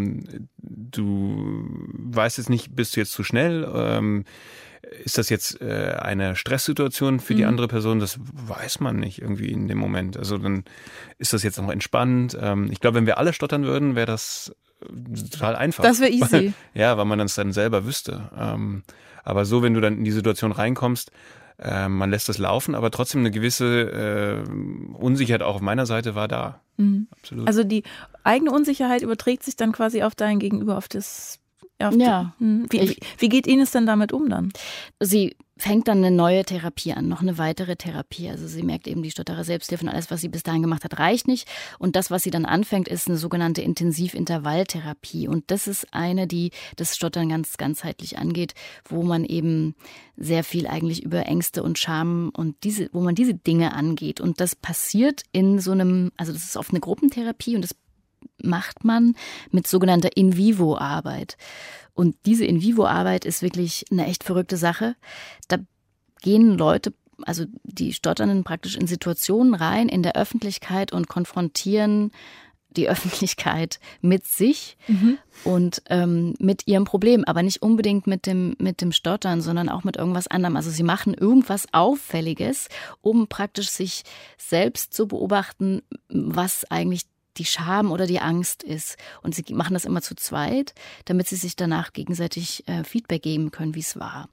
du weißt jetzt nicht, bist du jetzt zu schnell, ist das jetzt eine Stresssituation für die andere Person? Das weiß man nicht irgendwie in dem Moment. Also dann ist das jetzt noch entspannt. Ich glaube, wenn wir alle stottern würden, wäre das total einfach. Das wäre easy. Ja, weil man das dann selber wüsste. Aber so, wenn du dann in die Situation reinkommst, man lässt das laufen, aber trotzdem eine gewisse Unsicherheit auch auf meiner Seite war da. Absolut. Also die eigene Unsicherheit überträgt sich dann quasi auf dein Gegenüber, auf das... Wie geht Ines denn damit um dann? Sie fängt dann eine neue Therapie an, noch eine weitere Therapie. Also sie merkt eben, die Stotterer Selbsthilfe und alles, was sie bis dahin gemacht hat, reicht nicht. Und das, was sie dann anfängt, ist eine sogenannte Intensivintervalltherapie. Und das ist eine, die das Stottern ganz ganzheitlich angeht, wo man eben sehr viel eigentlich über Ängste und Scham und wo man diese Dinge angeht. Und das passiert in so einem, also das ist oft eine Gruppentherapie und das macht man mit sogenannter In-vivo-Arbeit. Und diese In-vivo-Arbeit ist wirklich eine echt verrückte Sache. Da gehen Leute, also die Stotternden praktisch in Situationen rein in der Öffentlichkeit und konfrontieren die Öffentlichkeit mit sich und mit ihrem Problem, aber nicht unbedingt mit dem Stottern, sondern auch mit irgendwas anderem. Also sie machen irgendwas Auffälliges, um praktisch sich selbst zu beobachten, was eigentlich die Scham oder die Angst ist. Und sie machen das immer zu zweit, damit sie sich danach gegenseitig Feedback geben können, wie es war.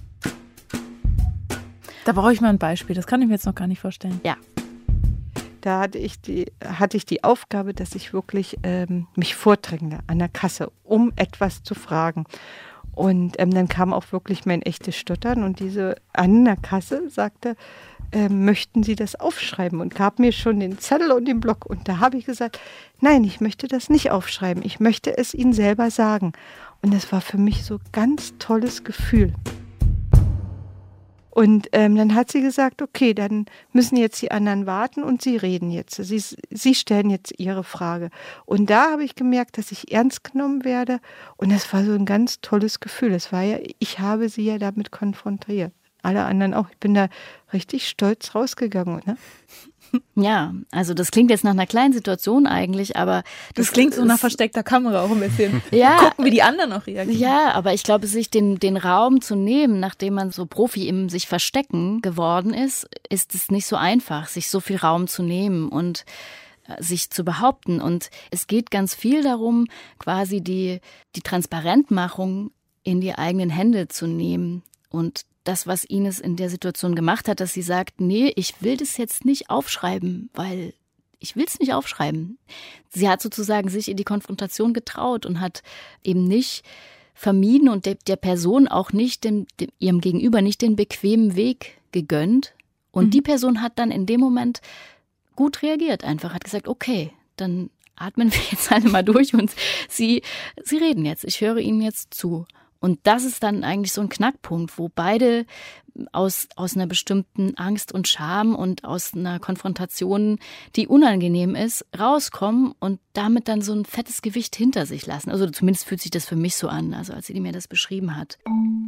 Da brauche ich mal ein Beispiel. Das kann ich mir jetzt noch gar nicht vorstellen. Ja. Da hatte ich die Aufgabe, dass ich wirklich mich vordränge an der Kasse, um etwas zu fragen. Und dann kam auch wirklich mein echtes Stottern und diese an der Kasse sagte, möchten Sie das aufschreiben? Und gab mir schon den Zettel und den Block. Und da habe ich gesagt, nein, ich möchte das nicht aufschreiben. Ich möchte es Ihnen selber sagen. Und das war für mich so ein ganz tolles Gefühl. Und dann hat sie gesagt, okay, dann müssen jetzt die anderen warten und sie reden jetzt. Sie stellen jetzt ihre Frage. Und da habe ich gemerkt, dass ich ernst genommen werde. Und das war so ein ganz tolles Gefühl. Es war ja, ich habe sie ja damit konfrontiert. Alle anderen auch. Ich bin da richtig stolz rausgegangen, oder? Ja, also das klingt jetzt nach einer kleinen Situation eigentlich, aber das klingt so nach versteckter Kamera auch ein bisschen. Ja, gucken, wie die anderen noch reagieren. Ja, aber ich glaube, sich den Raum zu nehmen, nachdem man so Profi im sich verstecken geworden ist es nicht so einfach, sich so viel Raum zu nehmen und sich zu behaupten. Und es geht ganz viel darum, quasi die Transparentmachung in die eigenen Hände zu nehmen. Und das, was Ines in der Situation gemacht hat, dass sie sagt, nee, ich will das jetzt nicht aufschreiben, weil ich will es nicht aufschreiben. Sie hat sozusagen sich in die Konfrontation getraut und hat eben nicht vermieden und der Person auch nicht, ihrem Gegenüber nicht den bequemen Weg gegönnt. Und die Person hat dann in dem Moment gut reagiert, einfach hat gesagt, okay, dann atmen wir jetzt alle mal durch und Sie reden jetzt, ich höre Ihnen jetzt zu. Und das ist dann eigentlich so ein Knackpunkt, wo beide aus einer bestimmten Angst und Scham und aus einer Konfrontation, die unangenehm ist, rauskommen und damit dann so ein fettes Gewicht hinter sich lassen. Also zumindest fühlt sich das für mich so an, also als sie mir das beschrieben hat.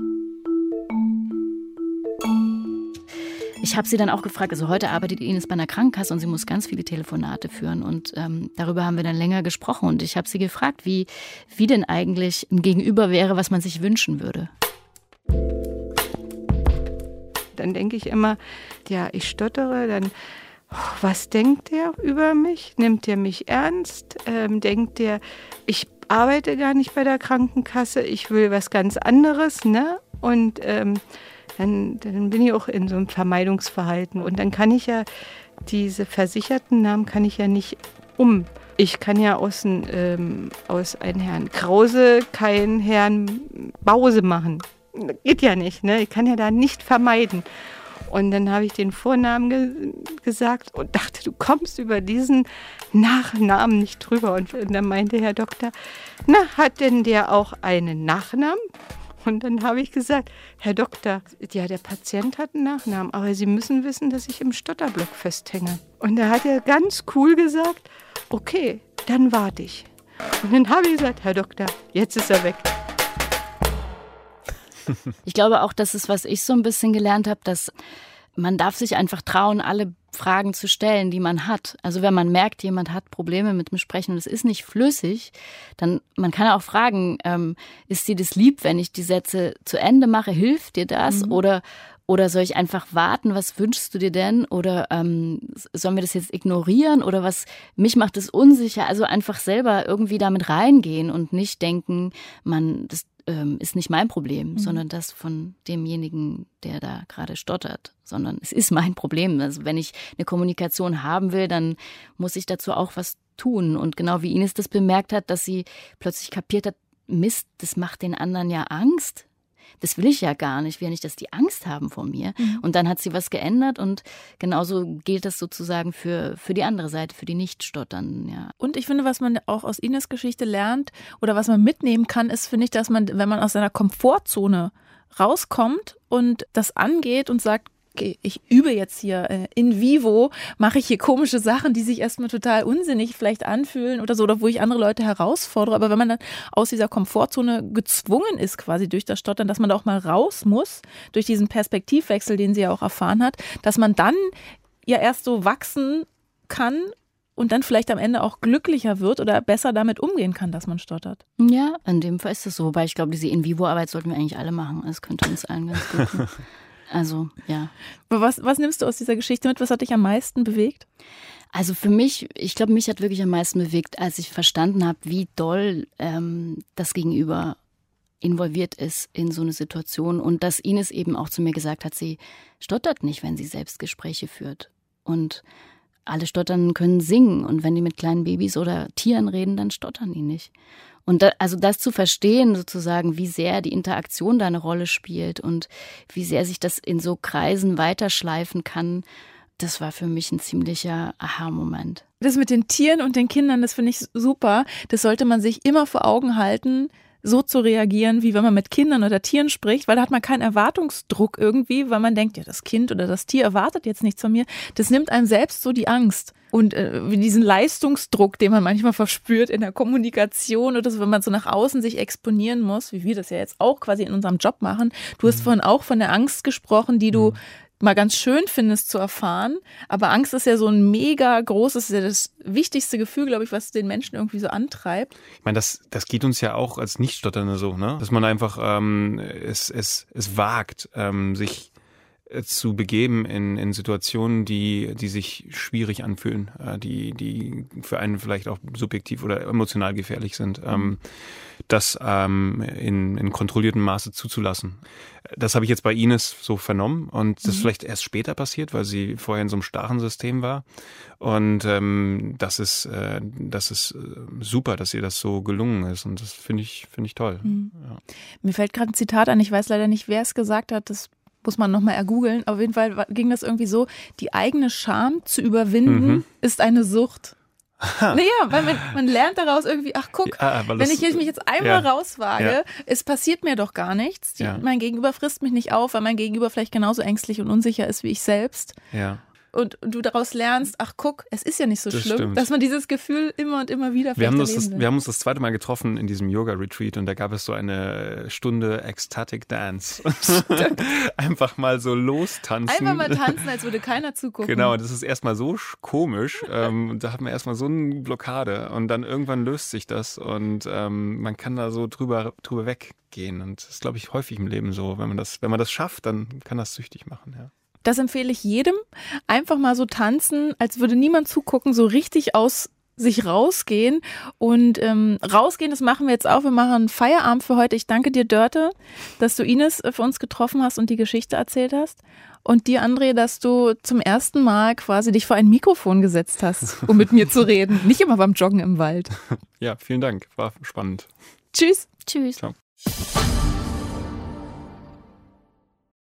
Ich habe sie dann auch gefragt, also heute arbeitet Ines bei einer Krankenkasse und sie muss ganz viele Telefonate führen und darüber haben wir dann länger gesprochen und ich habe sie gefragt, wie denn eigentlich ein Gegenüber wäre, was man sich wünschen würde. Dann denke ich immer, ja, ich stottere, dann, was denkt der über mich? Nimmt der mich ernst? Denkt der, ich arbeite gar nicht bei der Krankenkasse, ich will was ganz anderes, ne? Und dann bin ich auch in so einem Vermeidungsverhalten. Und dann kann ich ja diese versicherten Namen kann ich ja nicht Ich kann ja aus einem Herrn Krause keinen Herrn Bause machen. Geht ja nicht, ne? Ich kann ja da nicht vermeiden. Und dann habe ich den Vornamen gesagt und dachte, du kommst über diesen Nachnamen nicht drüber. Und dann meinte Herr Doktor, na, hat denn der auch einen Nachnamen? Und dann habe ich gesagt, Herr Doktor, ja, der Patient hat einen Nachnamen, aber Sie müssen wissen, dass ich im Stotterblock festhänge. Und da hat er ganz cool gesagt, okay, dann warte ich. Und dann habe ich gesagt, Herr Doktor, jetzt ist er weg. Ich glaube auch, das ist, was ich so ein bisschen gelernt habe, dass man darf sich einfach trauen, alle Fragen zu stellen, die man hat. Also wenn man merkt, jemand hat Probleme mit dem Sprechen und es ist nicht flüssig, dann man kann auch fragen, ist dir das lieb, wenn ich die Sätze zu Ende mache? Hilft dir das? Oder soll ich einfach warten? Was wünschst du dir denn? Oder sollen wir das jetzt ignorieren? Oder was? Mich macht es unsicher. Also einfach selber irgendwie damit reingehen und nicht denken, das ist nicht mein Problem, sondern das von demjenigen, der da gerade stottert, sondern es ist mein Problem. Also wenn ich eine Kommunikation haben will, dann muss ich dazu auch was tun. Und genau wie Ines das bemerkt hat, dass sie plötzlich kapiert hat, Mist, das macht den anderen ja Angst. Das will ich ja gar nicht. Ich will ja nicht, dass die Angst haben vor mir. Und dann hat sie was geändert und genauso gilt das sozusagen für die andere Seite, für die Nicht-Stotternden. Ja. Und ich finde, was man auch aus Ines Geschichte lernt oder was man mitnehmen kann, ist, finde ich, dass man, wenn man aus seiner Komfortzone rauskommt und das angeht und sagt, okay, ich übe jetzt hier in vivo, mache ich hier komische Sachen, die sich erstmal total unsinnig vielleicht anfühlen oder so, oder wo ich andere Leute herausfordere. Aber wenn man dann aus dieser Komfortzone gezwungen ist, quasi durch das Stottern, dass man da auch mal raus muss, durch diesen Perspektivwechsel, den sie ja auch erfahren hat, dass man dann ja erst so wachsen kann und dann vielleicht am Ende auch glücklicher wird oder besser damit umgehen kann, dass man stottert. Ja, in dem Fall ist es so. Wobei ich glaube, diese In-vivo-Arbeit sollten wir eigentlich alle machen. Das könnte uns allen ganz gut tun. Also, ja. Was nimmst du aus dieser Geschichte mit? Was hat dich am meisten bewegt? Also für mich, ich glaube, mich hat wirklich am meisten bewegt, als ich verstanden habe, wie doll das Gegenüber involviert ist in so eine Situation und dass Ines eben auch zu mir gesagt hat, sie stottert nicht, wenn sie selbst Gespräche führt. Und alle Stottern können singen und wenn die mit kleinen Babys oder Tieren reden, dann stottern die nicht. Und also das zu verstehen sozusagen, wie sehr die Interaktion da eine Rolle spielt und wie sehr sich das in so Kreisen weiterschleifen kann, das war für mich ein ziemlicher Aha-Moment. Das mit den Tieren und den Kindern, das finde ich super. Das sollte man sich immer vor Augen halten, so zu reagieren, wie wenn man mit Kindern oder Tieren spricht, weil da hat man keinen Erwartungsdruck irgendwie, weil man denkt, ja, das Kind oder das Tier erwartet jetzt nichts von mir. Das nimmt einem selbst so die Angst. Und diesen Leistungsdruck, den man manchmal verspürt in der Kommunikation oder so, wenn man so nach außen sich exponieren muss, wie wir das ja jetzt auch quasi in unserem Job machen. Du hast vorhin auch von der Angst gesprochen, die du mal ganz schön findest zu erfahren. Aber Angst ist ja so ein mega großes, ist ja das wichtigste Gefühl, glaube ich, was den Menschen irgendwie so antreibt. Ich meine, das geht uns ja auch als Nichtstotternde so, ne? Dass man einfach es wagt, sich zu begeben in Situationen, die sich schwierig anfühlen, die für einen vielleicht auch subjektiv oder emotional gefährlich sind, das in kontrolliertem Maße zuzulassen. Das habe ich jetzt bei Ines so vernommen und das ist vielleicht erst später passiert, weil sie vorher in so einem starren System war. Und das ist super, dass ihr das so gelungen ist und das finde ich toll. Ja. Mir fällt gerade ein Zitat ein, ich weiß leider nicht, wer es gesagt hat, das muss man nochmal ergoogeln. Auf jeden Fall ging das irgendwie so, die eigene Scham zu überwinden ist eine Sucht. Naja, weil man lernt daraus irgendwie, ach guck, wenn ich mich jetzt einmal rauswage, es passiert mir doch gar nichts. Mein Gegenüber frisst mich nicht auf, weil mein Gegenüber vielleicht genauso ängstlich und unsicher ist wie ich selbst. Ja. Und du daraus lernst, ach guck, es ist ja nicht so schlimm, dass man dieses Gefühl immer und immer wieder wir haben uns das zweite Mal getroffen in diesem Yoga-Retreat und da gab es so eine Stunde Ecstatic Dance. Einfach mal so lostanzen. Einfach mal tanzen, als würde keiner zugucken. Genau, das ist erstmal so komisch. Da hat man erstmal so eine Blockade und dann irgendwann löst sich das und man kann da so drüber weggehen. Und das ist, glaube ich, häufig im Leben so. Wenn man das schafft, dann kann das süchtig machen, ja. Das empfehle ich jedem. Einfach mal so tanzen, als würde niemand zugucken, so richtig aus sich rausgehen. Und rausgehen, das machen wir jetzt auch. Wir machen Feierabend für heute. Ich danke dir, Dörte, dass du Ines für uns getroffen hast und die Geschichte erzählt hast. Und dir, André, dass du zum ersten Mal quasi dich vor ein Mikrofon gesetzt hast, um mit mir zu reden. Nicht immer beim Joggen im Wald. Ja, vielen Dank. War spannend. Tschüss. Tschüss. Ciao.